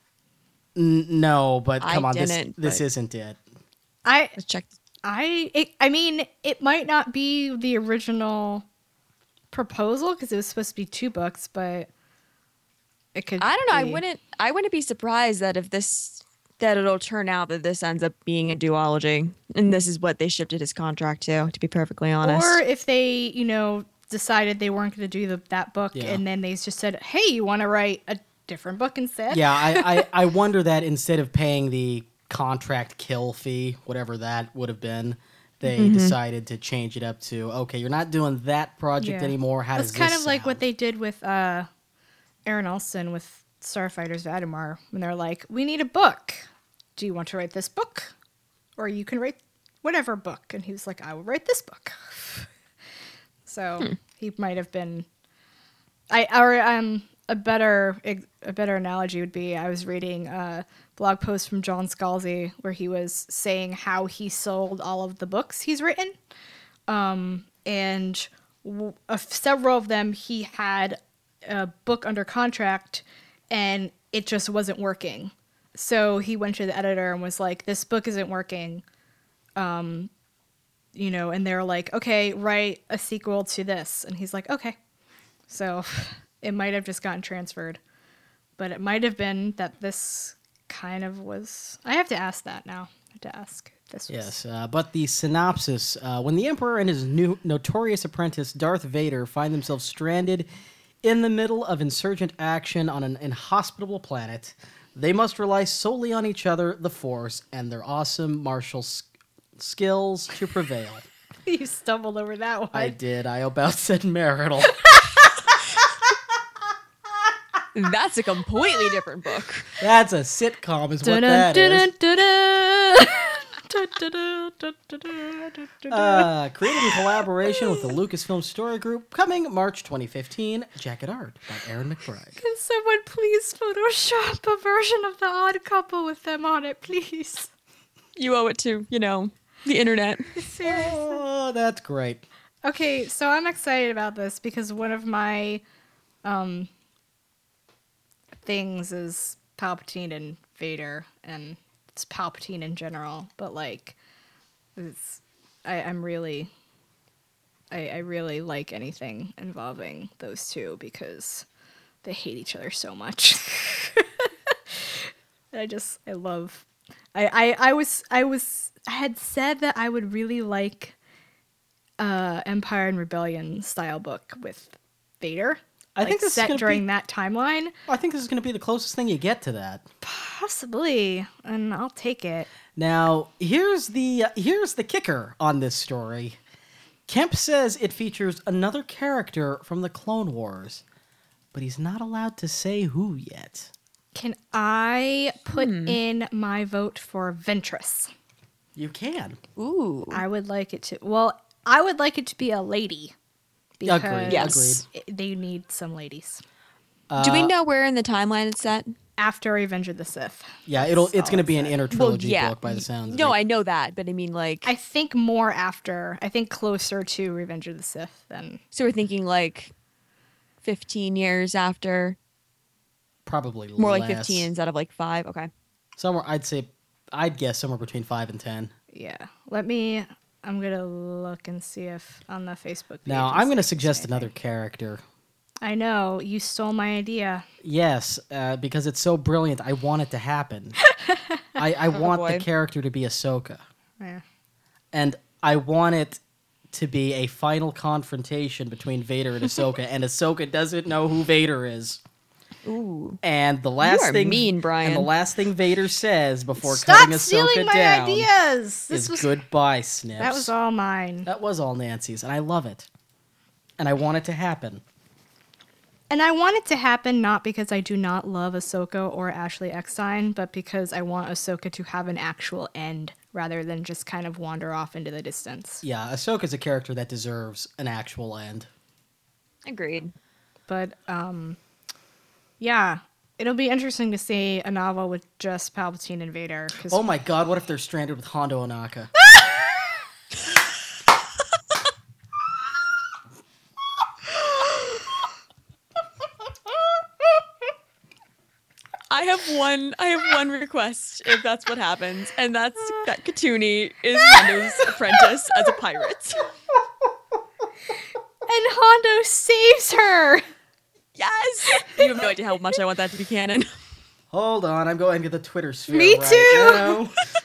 No, but I come on, didn't, this but- isn't it. Let's check. I mean, it might not be the original proposal because it was supposed to be 2 books, but it could. I don't know. be. I wouldn't be surprised that that it'll turn out that this ends up being a duology, and this is what they shifted his contract to be perfectly honest. Or if they, decided they weren't going to do that book, Yeah. and then they just said, "Hey, you want to write a different book instead?" Yeah, I wonder that instead of paying the contract kill fee, whatever that would have been, they decided to change it up to, okay, you're not doing that project Yeah. anymore. How That's does kind this of like what sound? they did with Aaron Olson with Starfighters Vadimar when they're like, "We need a book. Do you want to write this book, or you can write whatever book?" And he was like, "I will write this book." So he might have been. A better analogy would be I was reading a blog post from John Scalzi where he was saying how he sold all of the books he's written, and several of them he had a book under contract and it just wasn't working. So he went to the editor and was like, "This book isn't working." And they're like, "Okay, write a sequel to this." And he's like, "Okay." So it might have just gotten transferred, but it might have been that this kind of was. I have to ask that now. I have to ask. This was. Yes, but the synopsis, when the Emperor and his new notorious apprentice Darth Vader find themselves stranded in the middle of insurgent action on an inhospitable planet, they must rely solely on each other, the Force, and their awesome martial skills to prevail. You stumbled over that one. I did. I about said marital. That's a completely different book. That's a sitcom, is what that is. Created in collaboration with the Lucasfilm Story Group, coming March 2015. Jacket art by Aaron McBride. Can someone please Photoshop a version of The Odd Couple with them on it, please? You owe it to, the internet. Seriously. Oh, that's great. Okay, so I'm excited about this because one of my things is Palpatine and Vader, and it's Palpatine in general, but like I really like anything involving those two because they hate each other so much. I had said that I would really like Empire and Rebellion style book with Vader. I think this is set during that timeline. I think this is going to be the closest thing you get to that. Possibly, and I'll take it. Now, here's the kicker on this story. Kemp says it features another character from the Clone Wars, but he's not allowed to say who yet. Can I put in my vote for Ventress? You can. Ooh. I would like it to. Well, I would like it to be a lady. Because Agreed. Yes. they need some ladies. Do we know where in the timeline it's set? After Revenge of the Sith. Yeah, it's going to be an inner trilogy yeah. book by the sounds of No, it. I know that, but I mean, like, I think more after. I think closer to Revenge of the Sith than. so we're thinking like 15 years after, Probably more less. like 15 instead of like 5. Okay. Somewhere, I'd guess somewhere between 5 and 10. Yeah. I'm going to look and see if on the Facebook page. Now, I'm going to suggest another character. I know. You stole my idea. Yes, because it's so brilliant. I want it to happen. I want the boy. character to be Ahsoka. Yeah. And I want it to be a final confrontation between Vader and Ahsoka, and Ahsoka doesn't know who Vader is. Ooh. And the last are thing mean, Brian. And the last thing Vader says before Stop cutting stealing Ahsoka my down ideas. is goodbye, Snips. That was all mine. That was all Nancy's, and I love it. And I want it to happen. And I want it to happen not because I do not love Ahsoka or Ashley Eckstein, but because I want Ahsoka to have an actual end rather than just kind of wander off into the distance. Yeah, Ahsoka's a character that deserves an actual end. Agreed. But, yeah, it'll be interesting to see a novel with just Palpatine and Vader. Oh my god, what if they're stranded with Hondo Ohnaka? I have one request if that's what happens, and that's that Katuni is Hondo's apprentice as a pirate. And Hondo saves her! Yes! You have no idea how much I want that to be canon. Hold on, I'm going to the Twitter sphere Me right too! now.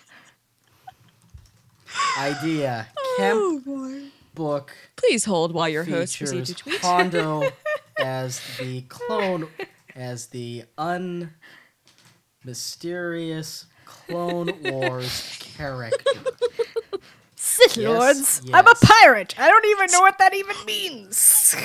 Idea. Kemp book Please hold while your host features proceeds to tweet. Hondo as the mysterious Clone Wars character. Sith Yes, Lords, yes. I'm a pirate! I don't even know what that even means!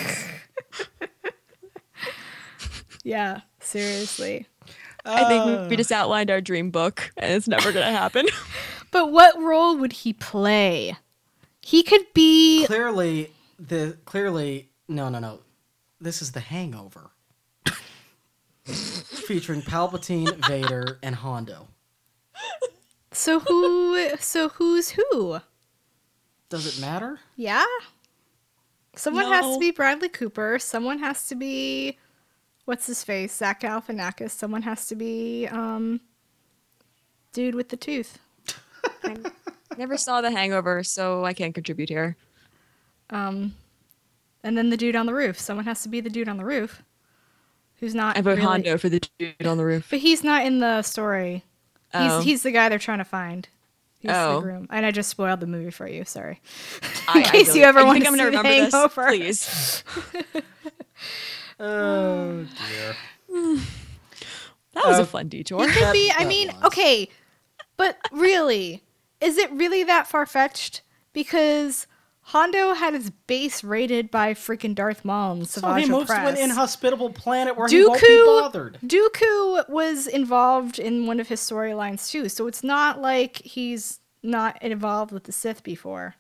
Yeah, seriously. I think we just outlined our dream book, and it's never going to happen. But what role would he play? He could be... Clearly, no. This is The Hangover. Featuring Palpatine, Vader, and Hondo. So who's who? Does it matter? Yeah? Someone has No. to be Bradley Cooper. Someone has to be... What's his face? Zach Galifianakis. Someone has to be, dude with the tooth. I never saw The Hangover, so I can't contribute here. And then the dude on the roof. Someone has to be the dude on the roof. Who's not I vote really... Hondo for the dude on the roof. But he's not in the story. Oh. He's the guy they're trying to find. He's Oh. the groom. And I just spoiled the movie for you. Sorry. In case you ever want think to I'm gonna see The remember Hangover. this, please. Oh, dear. That was a fun detour. He could be, I that mean, was. okay. But really, is it really that far-fetched? Because Hondo had his base raided by freaking Darth Maul and So Savage he moves to an Press. inhospitable planet where he won't be bothered. Dooku was involved in one of his storylines too, so it's not like he's not involved with the Sith before.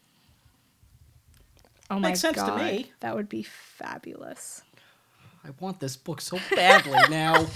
Oh my Makes sense god, to me. that would be fabulous. I want this book so badly now.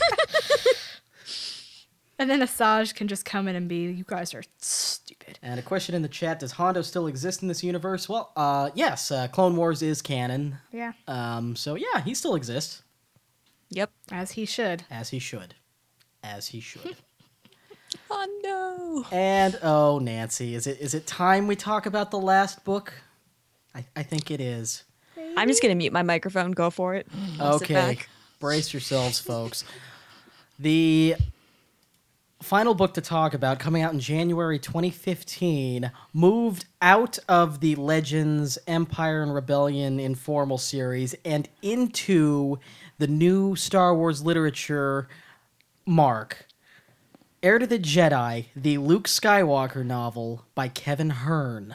And then Asajj can just come in and be, you guys are stupid. And a question in the chat, does Hondo still exist in this universe? Well, yes, Clone Wars is canon. Yeah. So yeah, he still exists. Yep. As he should. As he should. As he should. Oh no. And oh, Nancy, is it time we talk about the last book? I think it is. I'm just gonna mute my microphone. Go for it. I'll sit Okay, back. brace yourselves, folks. The final book to talk about, coming out in January 2015, moved out of the Legends Empire and Rebellion informal series and into the new Star Wars literature mark. Heir to the Jedi, the Luke Skywalker novel by Kevin Hearn.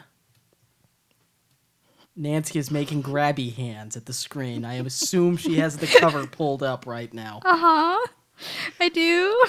Nancy is making grabby hands at the screen. I assume she has the cover pulled up right now. Uh-huh. I do.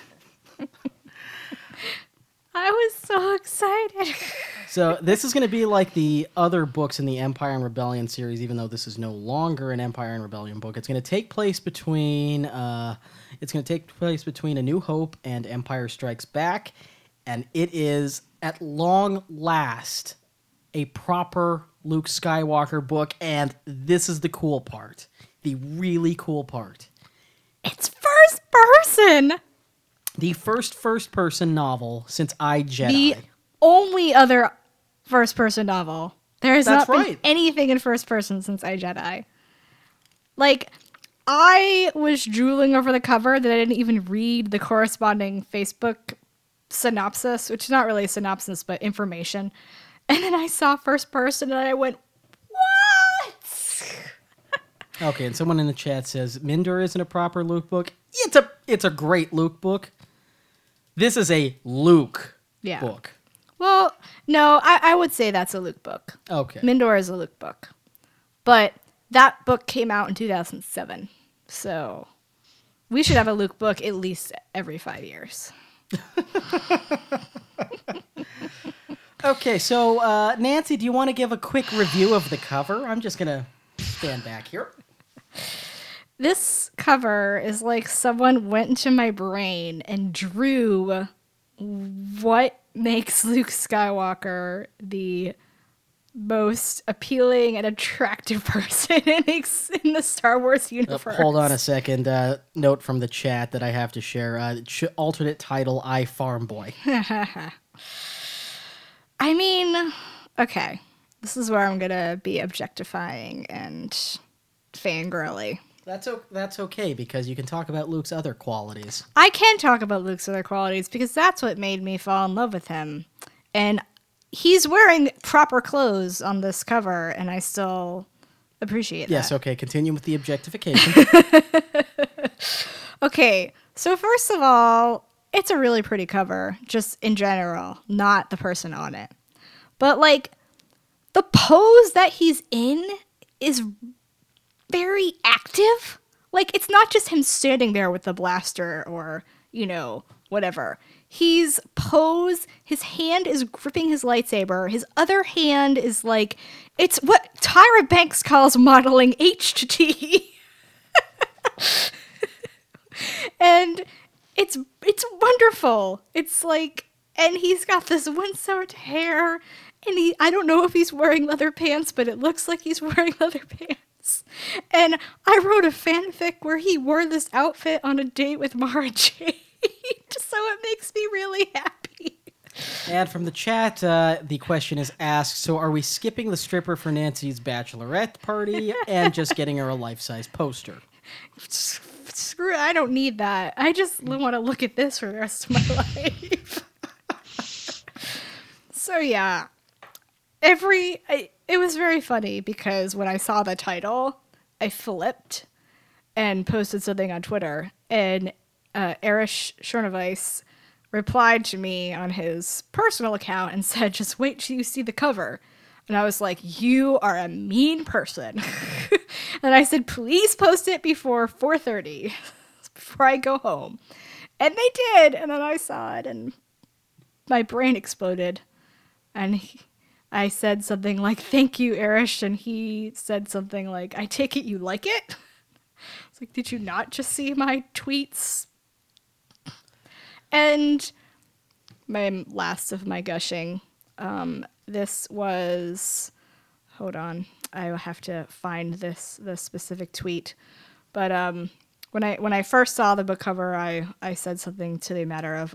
I was so excited. So this is going to be like the other books in the Empire and Rebellion series, even though this is no longer an Empire and Rebellion book. It's going to take place between A New Hope and Empire Strikes Back, and it is at long last a proper Luke Skywalker book, and this is the cool part. The really cool part. It's first person. The first person novel since I, Jedi. The only other first person novel. There has That's not been right. anything in first person since I, Jedi. Like, I was drooling over the cover that I didn't even read the corresponding Facebook synopsis, which is not really a synopsis, but information. And then I saw first person and I went, what? Okay, and someone in the chat says Mindor isn't a proper Luke book. It's a great Luke book. This is a Luke book. Well, no, I would say that's a Luke book. Okay. Mindor is a Luke book. But that book came out in 2007. So we should have a Luke book at least every 5 years. Okay, so Nancy, do you want to give a quick review of the cover? I'm just going to stand back here. This cover is like someone went into my brain and drew what makes Luke Skywalker the most appealing and attractive person in the Star Wars universe. Hold on a second. Note from the chat that I have to share. Alternate title, I Farm Boy. I mean, okay. This is where I'm going to be objectifying and fangirly. That's okay, because you can talk about Luke's other qualities. I can talk about Luke's other qualities because that's what made me fall in love with him. And he's wearing proper clothes on this cover, and I still appreciate that. Yes, okay, continue with the objectification. Okay, so first of all, it's a really pretty cover, just in general, not the person on it. But, like, the pose that he's in is very active. Like, it's not just him standing there with the blaster or, whatever. He's posed, his hand is gripping his lightsaber, his other hand is like, it's what Tyra Banks calls modeling H to T. And it's wonderful. It's like, and he's got this wind-soaked hair, and I don't know if he's wearing leather pants, but it looks like he's wearing leather pants. And I wrote a fanfic where he wore this outfit on a date with Mara Jade, so it makes me really happy. And from the chat, the question is asked, so are we skipping the stripper for Nancy's bachelorette party and just getting her a life-size poster? Screw it, I don't need that. I just want to look at this for the rest of my life. So yeah, it was very funny because when I saw the title, I flipped and posted something on Twitter, and Erich Chernovice replied to me on his personal account and said, just wait till you see the cover. And I was like, you are a mean person. And I said, please post it before 4:30, before I go home. And they did. And then I saw it and my brain exploded. And I said something like, thank you, Erish. And he said something like, I take it you like it? It's like, did you not just see my tweets? And my last of my gushing. This was, hold on, I will have to find the specific tweet. But when I first saw the book cover, I said something to the matter of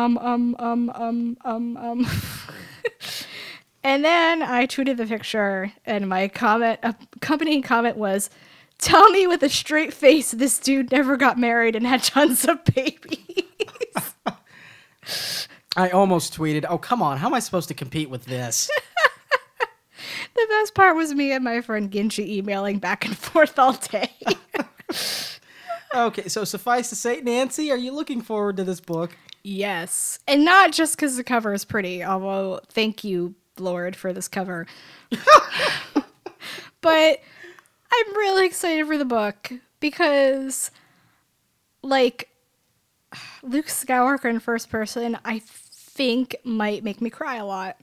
And then I tweeted the picture, and my accompanying comment was, tell me with a straight face this dude never got married and had tons of babies. I almost tweeted, oh, come on, how am I supposed to compete with this? The best part was me and my friend Ginchi emailing back and forth all day. Okay, so suffice to say, Nancy, are you looking forward to this book? Yes. And not just because the cover is pretty, although thank you, Lord, for this cover. But I'm really excited for the book because, like, Luke Skywalker in first person, I think might make me cry a lot.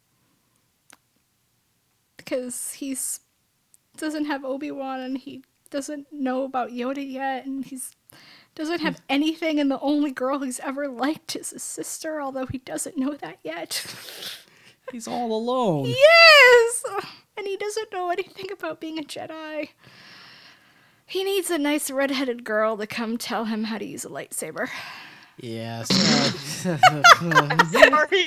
Because he's doesn't have Obi-Wan and he doesn't know about Yoda yet, and he's doesn't have anything, and the only girl he's ever liked is his sister, although he doesn't know that yet. He's all alone. Yes! And he doesn't know anything about being a Jedi. He needs a nice redheaded girl to come tell him how to use a lightsaber. Yes. Sorry.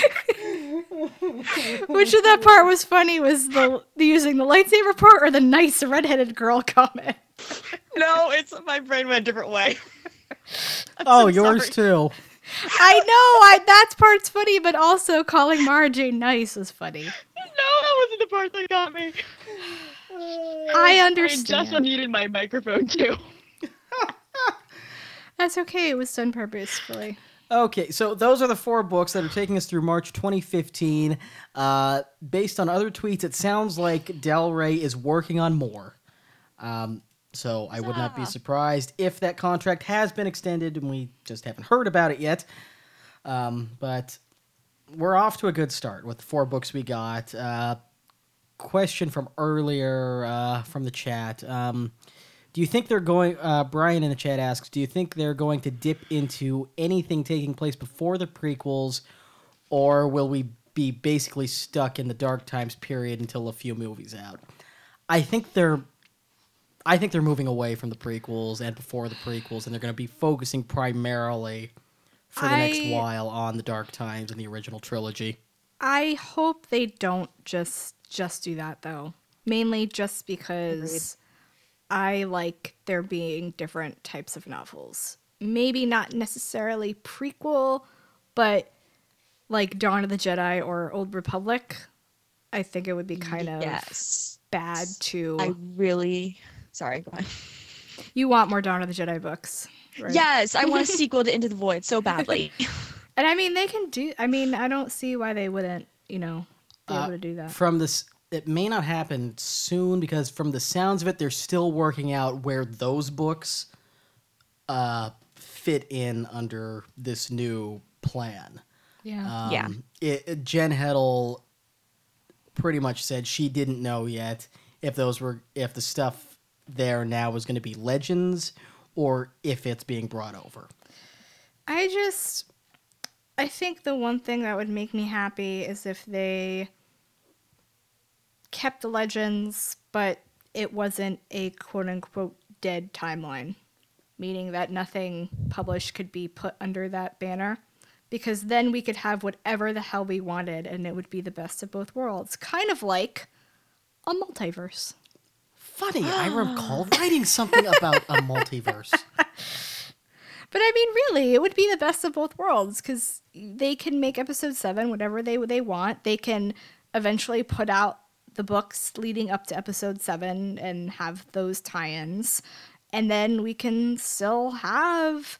Which of that part was funny? Was the using the lightsaber part or the nice redheaded girl comment? No, it's my brain went a different way. Oh, so yours sorry. too. I know, that part's funny, but also calling Mara Jane nice was funny. No, that wasn't the part that got me. I I understand. just unmuted my microphone too. That's okay, it was done purposefully. Okay, so those are the 4 books that are taking us through March 2015. Based on other tweets, it sounds like Del Rey is working on more. So I would not be surprised if that contract has been extended and we just haven't heard about it yet. But we're off to a good start with the 4 books we got. Question from earlier from the chat. Do you think they're going, Brian in the chat asks, do you think they're going to dip into anything taking place before the prequels, or will we be basically stuck in the Dark Times period until a few movies out? I think they're moving away from the prequels and before the prequels, and they're going to be focusing primarily for the next while on the Dark Times and the original trilogy. I hope they don't just do that, though. Mainly just because I like there being different types of novels. Maybe not necessarily prequel, but like Dawn of the Jedi or Old Republic. I think it would be kind of bad to... Sorry, go on. You want more Dawn of the Jedi books, right? Yes, I want a sequel to Into the Void so badly. And I mean, they can do... I mean, I don't see why they wouldn't, be able to do that. From this... It may not happen soon because from the sounds of it, they're still working out where those books fit in under this new plan. Yeah. Jen Heddle pretty much said she didn't know yet if the stuff there now was going to be Legends or if it's being brought over. I think the one thing that would make me happy is if they kept the Legends, but it wasn't a quote-unquote dead timeline, meaning that nothing published could be put under that banner, because then we could have whatever the hell we wanted, and it would be the best of both worlds. Kind of like a multiverse. Funny, I recall writing something about a multiverse. But I mean, really, it would be the best of both worlds, because they can make episode 7 whatever they want. They can eventually put out the books leading up to episode 7 and have those tie-ins. And then we can still have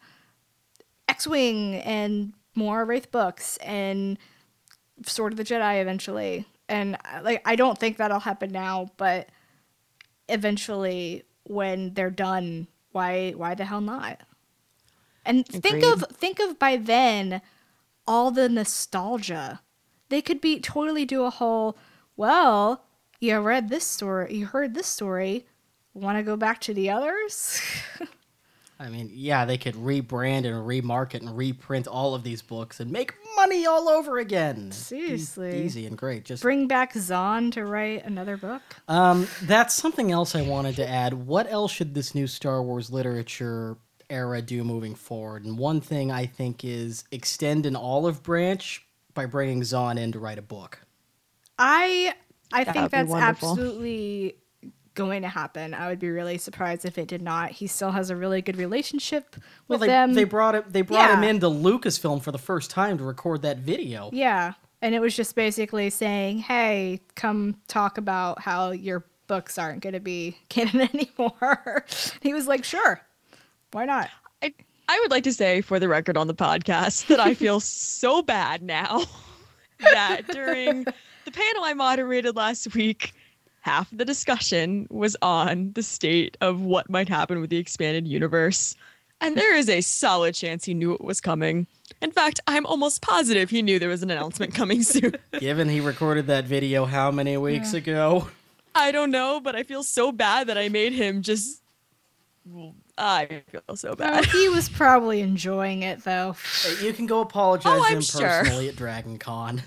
X-Wing and more Wraith books and Sword of the Jedi eventually. And like, I don't think that'll happen now, but eventually when they're done, why the hell not? And think of by then all the nostalgia. They could be totally do a whole, well, you read this story, you heard this story, want to go back to the others? I mean, yeah, they could rebrand and remarket and reprint all of these books and make money all over again. Seriously. Easy and great. Just bring back Zahn to write another book. That's something else I wanted to add. What else should this new Star Wars literature era do moving forward? And one thing I think is extend an olive branch by bringing Zahn in to write a book. I think that's wonderful. absolutely going to happen. I would be really surprised if it did not. He still has a really good relationship with them. They brought him into Lucasfilm for the first time to record that video. Yeah. And it was just basically saying, hey, come talk about how your books aren't going to be canon anymore. He was like, sure, why not? I would like to say for the record on the podcast that I feel so bad now that during the panel I moderated last week, half of the discussion was on the state of what might happen with the expanded universe. And there is a solid chance he knew it was coming. In fact, I'm almost positive he knew there was an announcement coming soon. Given he recorded that video how many weeks ago? I don't know, but I feel so bad that I made him just... I feel so bad. He was probably enjoying it, though. You can go apologize to him sure. personally at Dragon Con.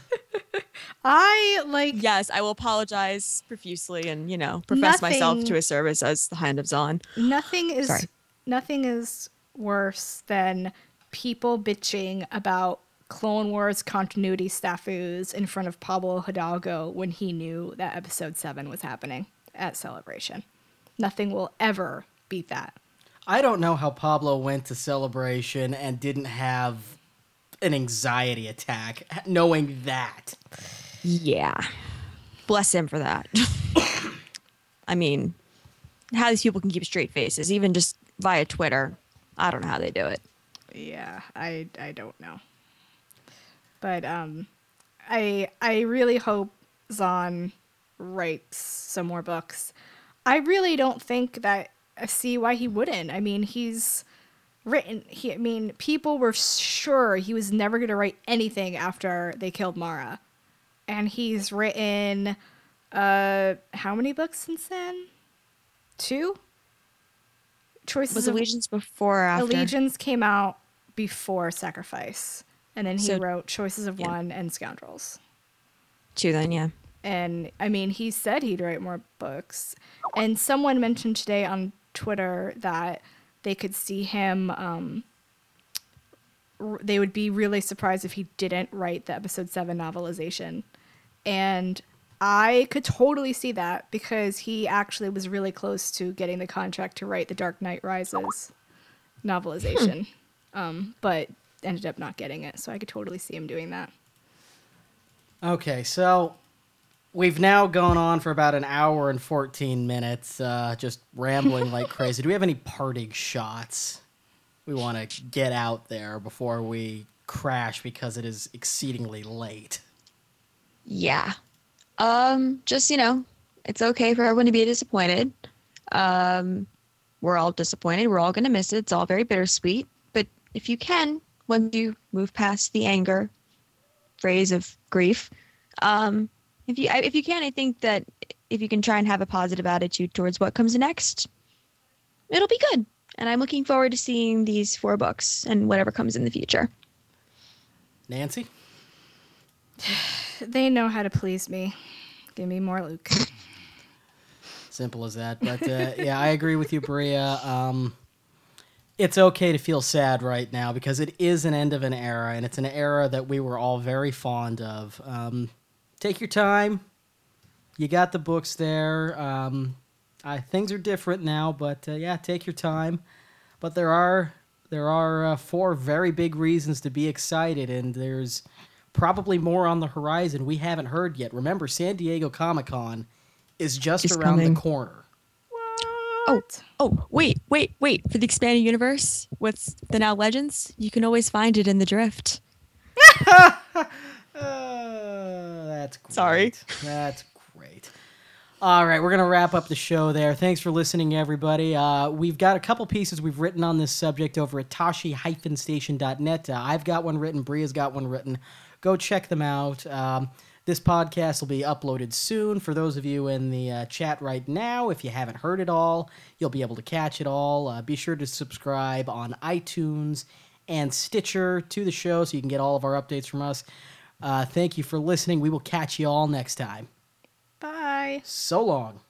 Yes, I will apologize profusely and, profess myself to his service as the Hand of Zahn. Nothing is worse than people bitching about Clone Wars continuity snafus in front of Pablo Hidalgo when he knew that Episode 7 was happening at Celebration. Nothing will ever beat that. I don't know how Pablo went to Celebration and didn't have an anxiety attack knowing that. Yeah. Bless him for that. I mean, how these people can keep straight faces, even just via Twitter. I don't know how they do it. Yeah, I don't know. But I really hope Zahn writes some more books. I really don't think that I see why he wouldn't. I mean, he's written. People were sure he was never going to write anything after they killed Mara, and he's written how many books since then? 2. Choices Was of Allegiance before or after? Allegiance came out before Sacrifice, and then he wrote Choices of One and Scoundrels. 2 then, yeah. And I mean, he said he'd write more books. And someone mentioned today on Twitter that they could see him, they would be really surprised if he didn't write the Episode 7 novelization. And I could totally see that because he actually was really close to getting the contract to write the Dark Knight Rises novelization, but ended up not getting it. So I could totally see him doing that. Okay, so we've now gone on for about an hour and 14 minutes, just rambling like crazy. Do we have any parting shots we want to get out there before we crash because it is exceedingly late? Yeah. Just, it's okay for everyone to be disappointed. We're all disappointed. We're all going to miss it. It's all very bittersweet. But if you can, once you move past the anger phase of grief, if you can, I think that if you can try and have a positive attitude towards what comes next, it'll be good. And I'm looking forward to seeing these 4 books and whatever comes in the future. Nancy? They know how to please me. Give me more Luke. Simple as that. But yeah, I agree with you, Bria. It's okay to feel sad right now because it is an end of an era, and it's an era that we were all very fond of. Take your time. You got the books there. Things are different now, but yeah, take your time. But there are 4 very big reasons to be excited, and there's probably more on the horizon we haven't heard yet. Remember, San Diego Comic-Con is just around the corner. Oh, wait. For the expanded universe with the Now Legends, you can always find it in the Drift. That's great. Sorry. That's great. All right, we're going to wrap up the show there. Thanks for listening, everybody. We've got a couple pieces we've written on this subject over at tashi-station.net. I've got one written. Bria's got one written. Go check them out. This podcast will be uploaded soon. For those of you in the chat right now, if you haven't heard it all, you'll be able to catch it all. Be sure to subscribe on iTunes and Stitcher to the show so you can get all of our updates from us. Thank you for listening. We will catch you all next time. Bye. So long.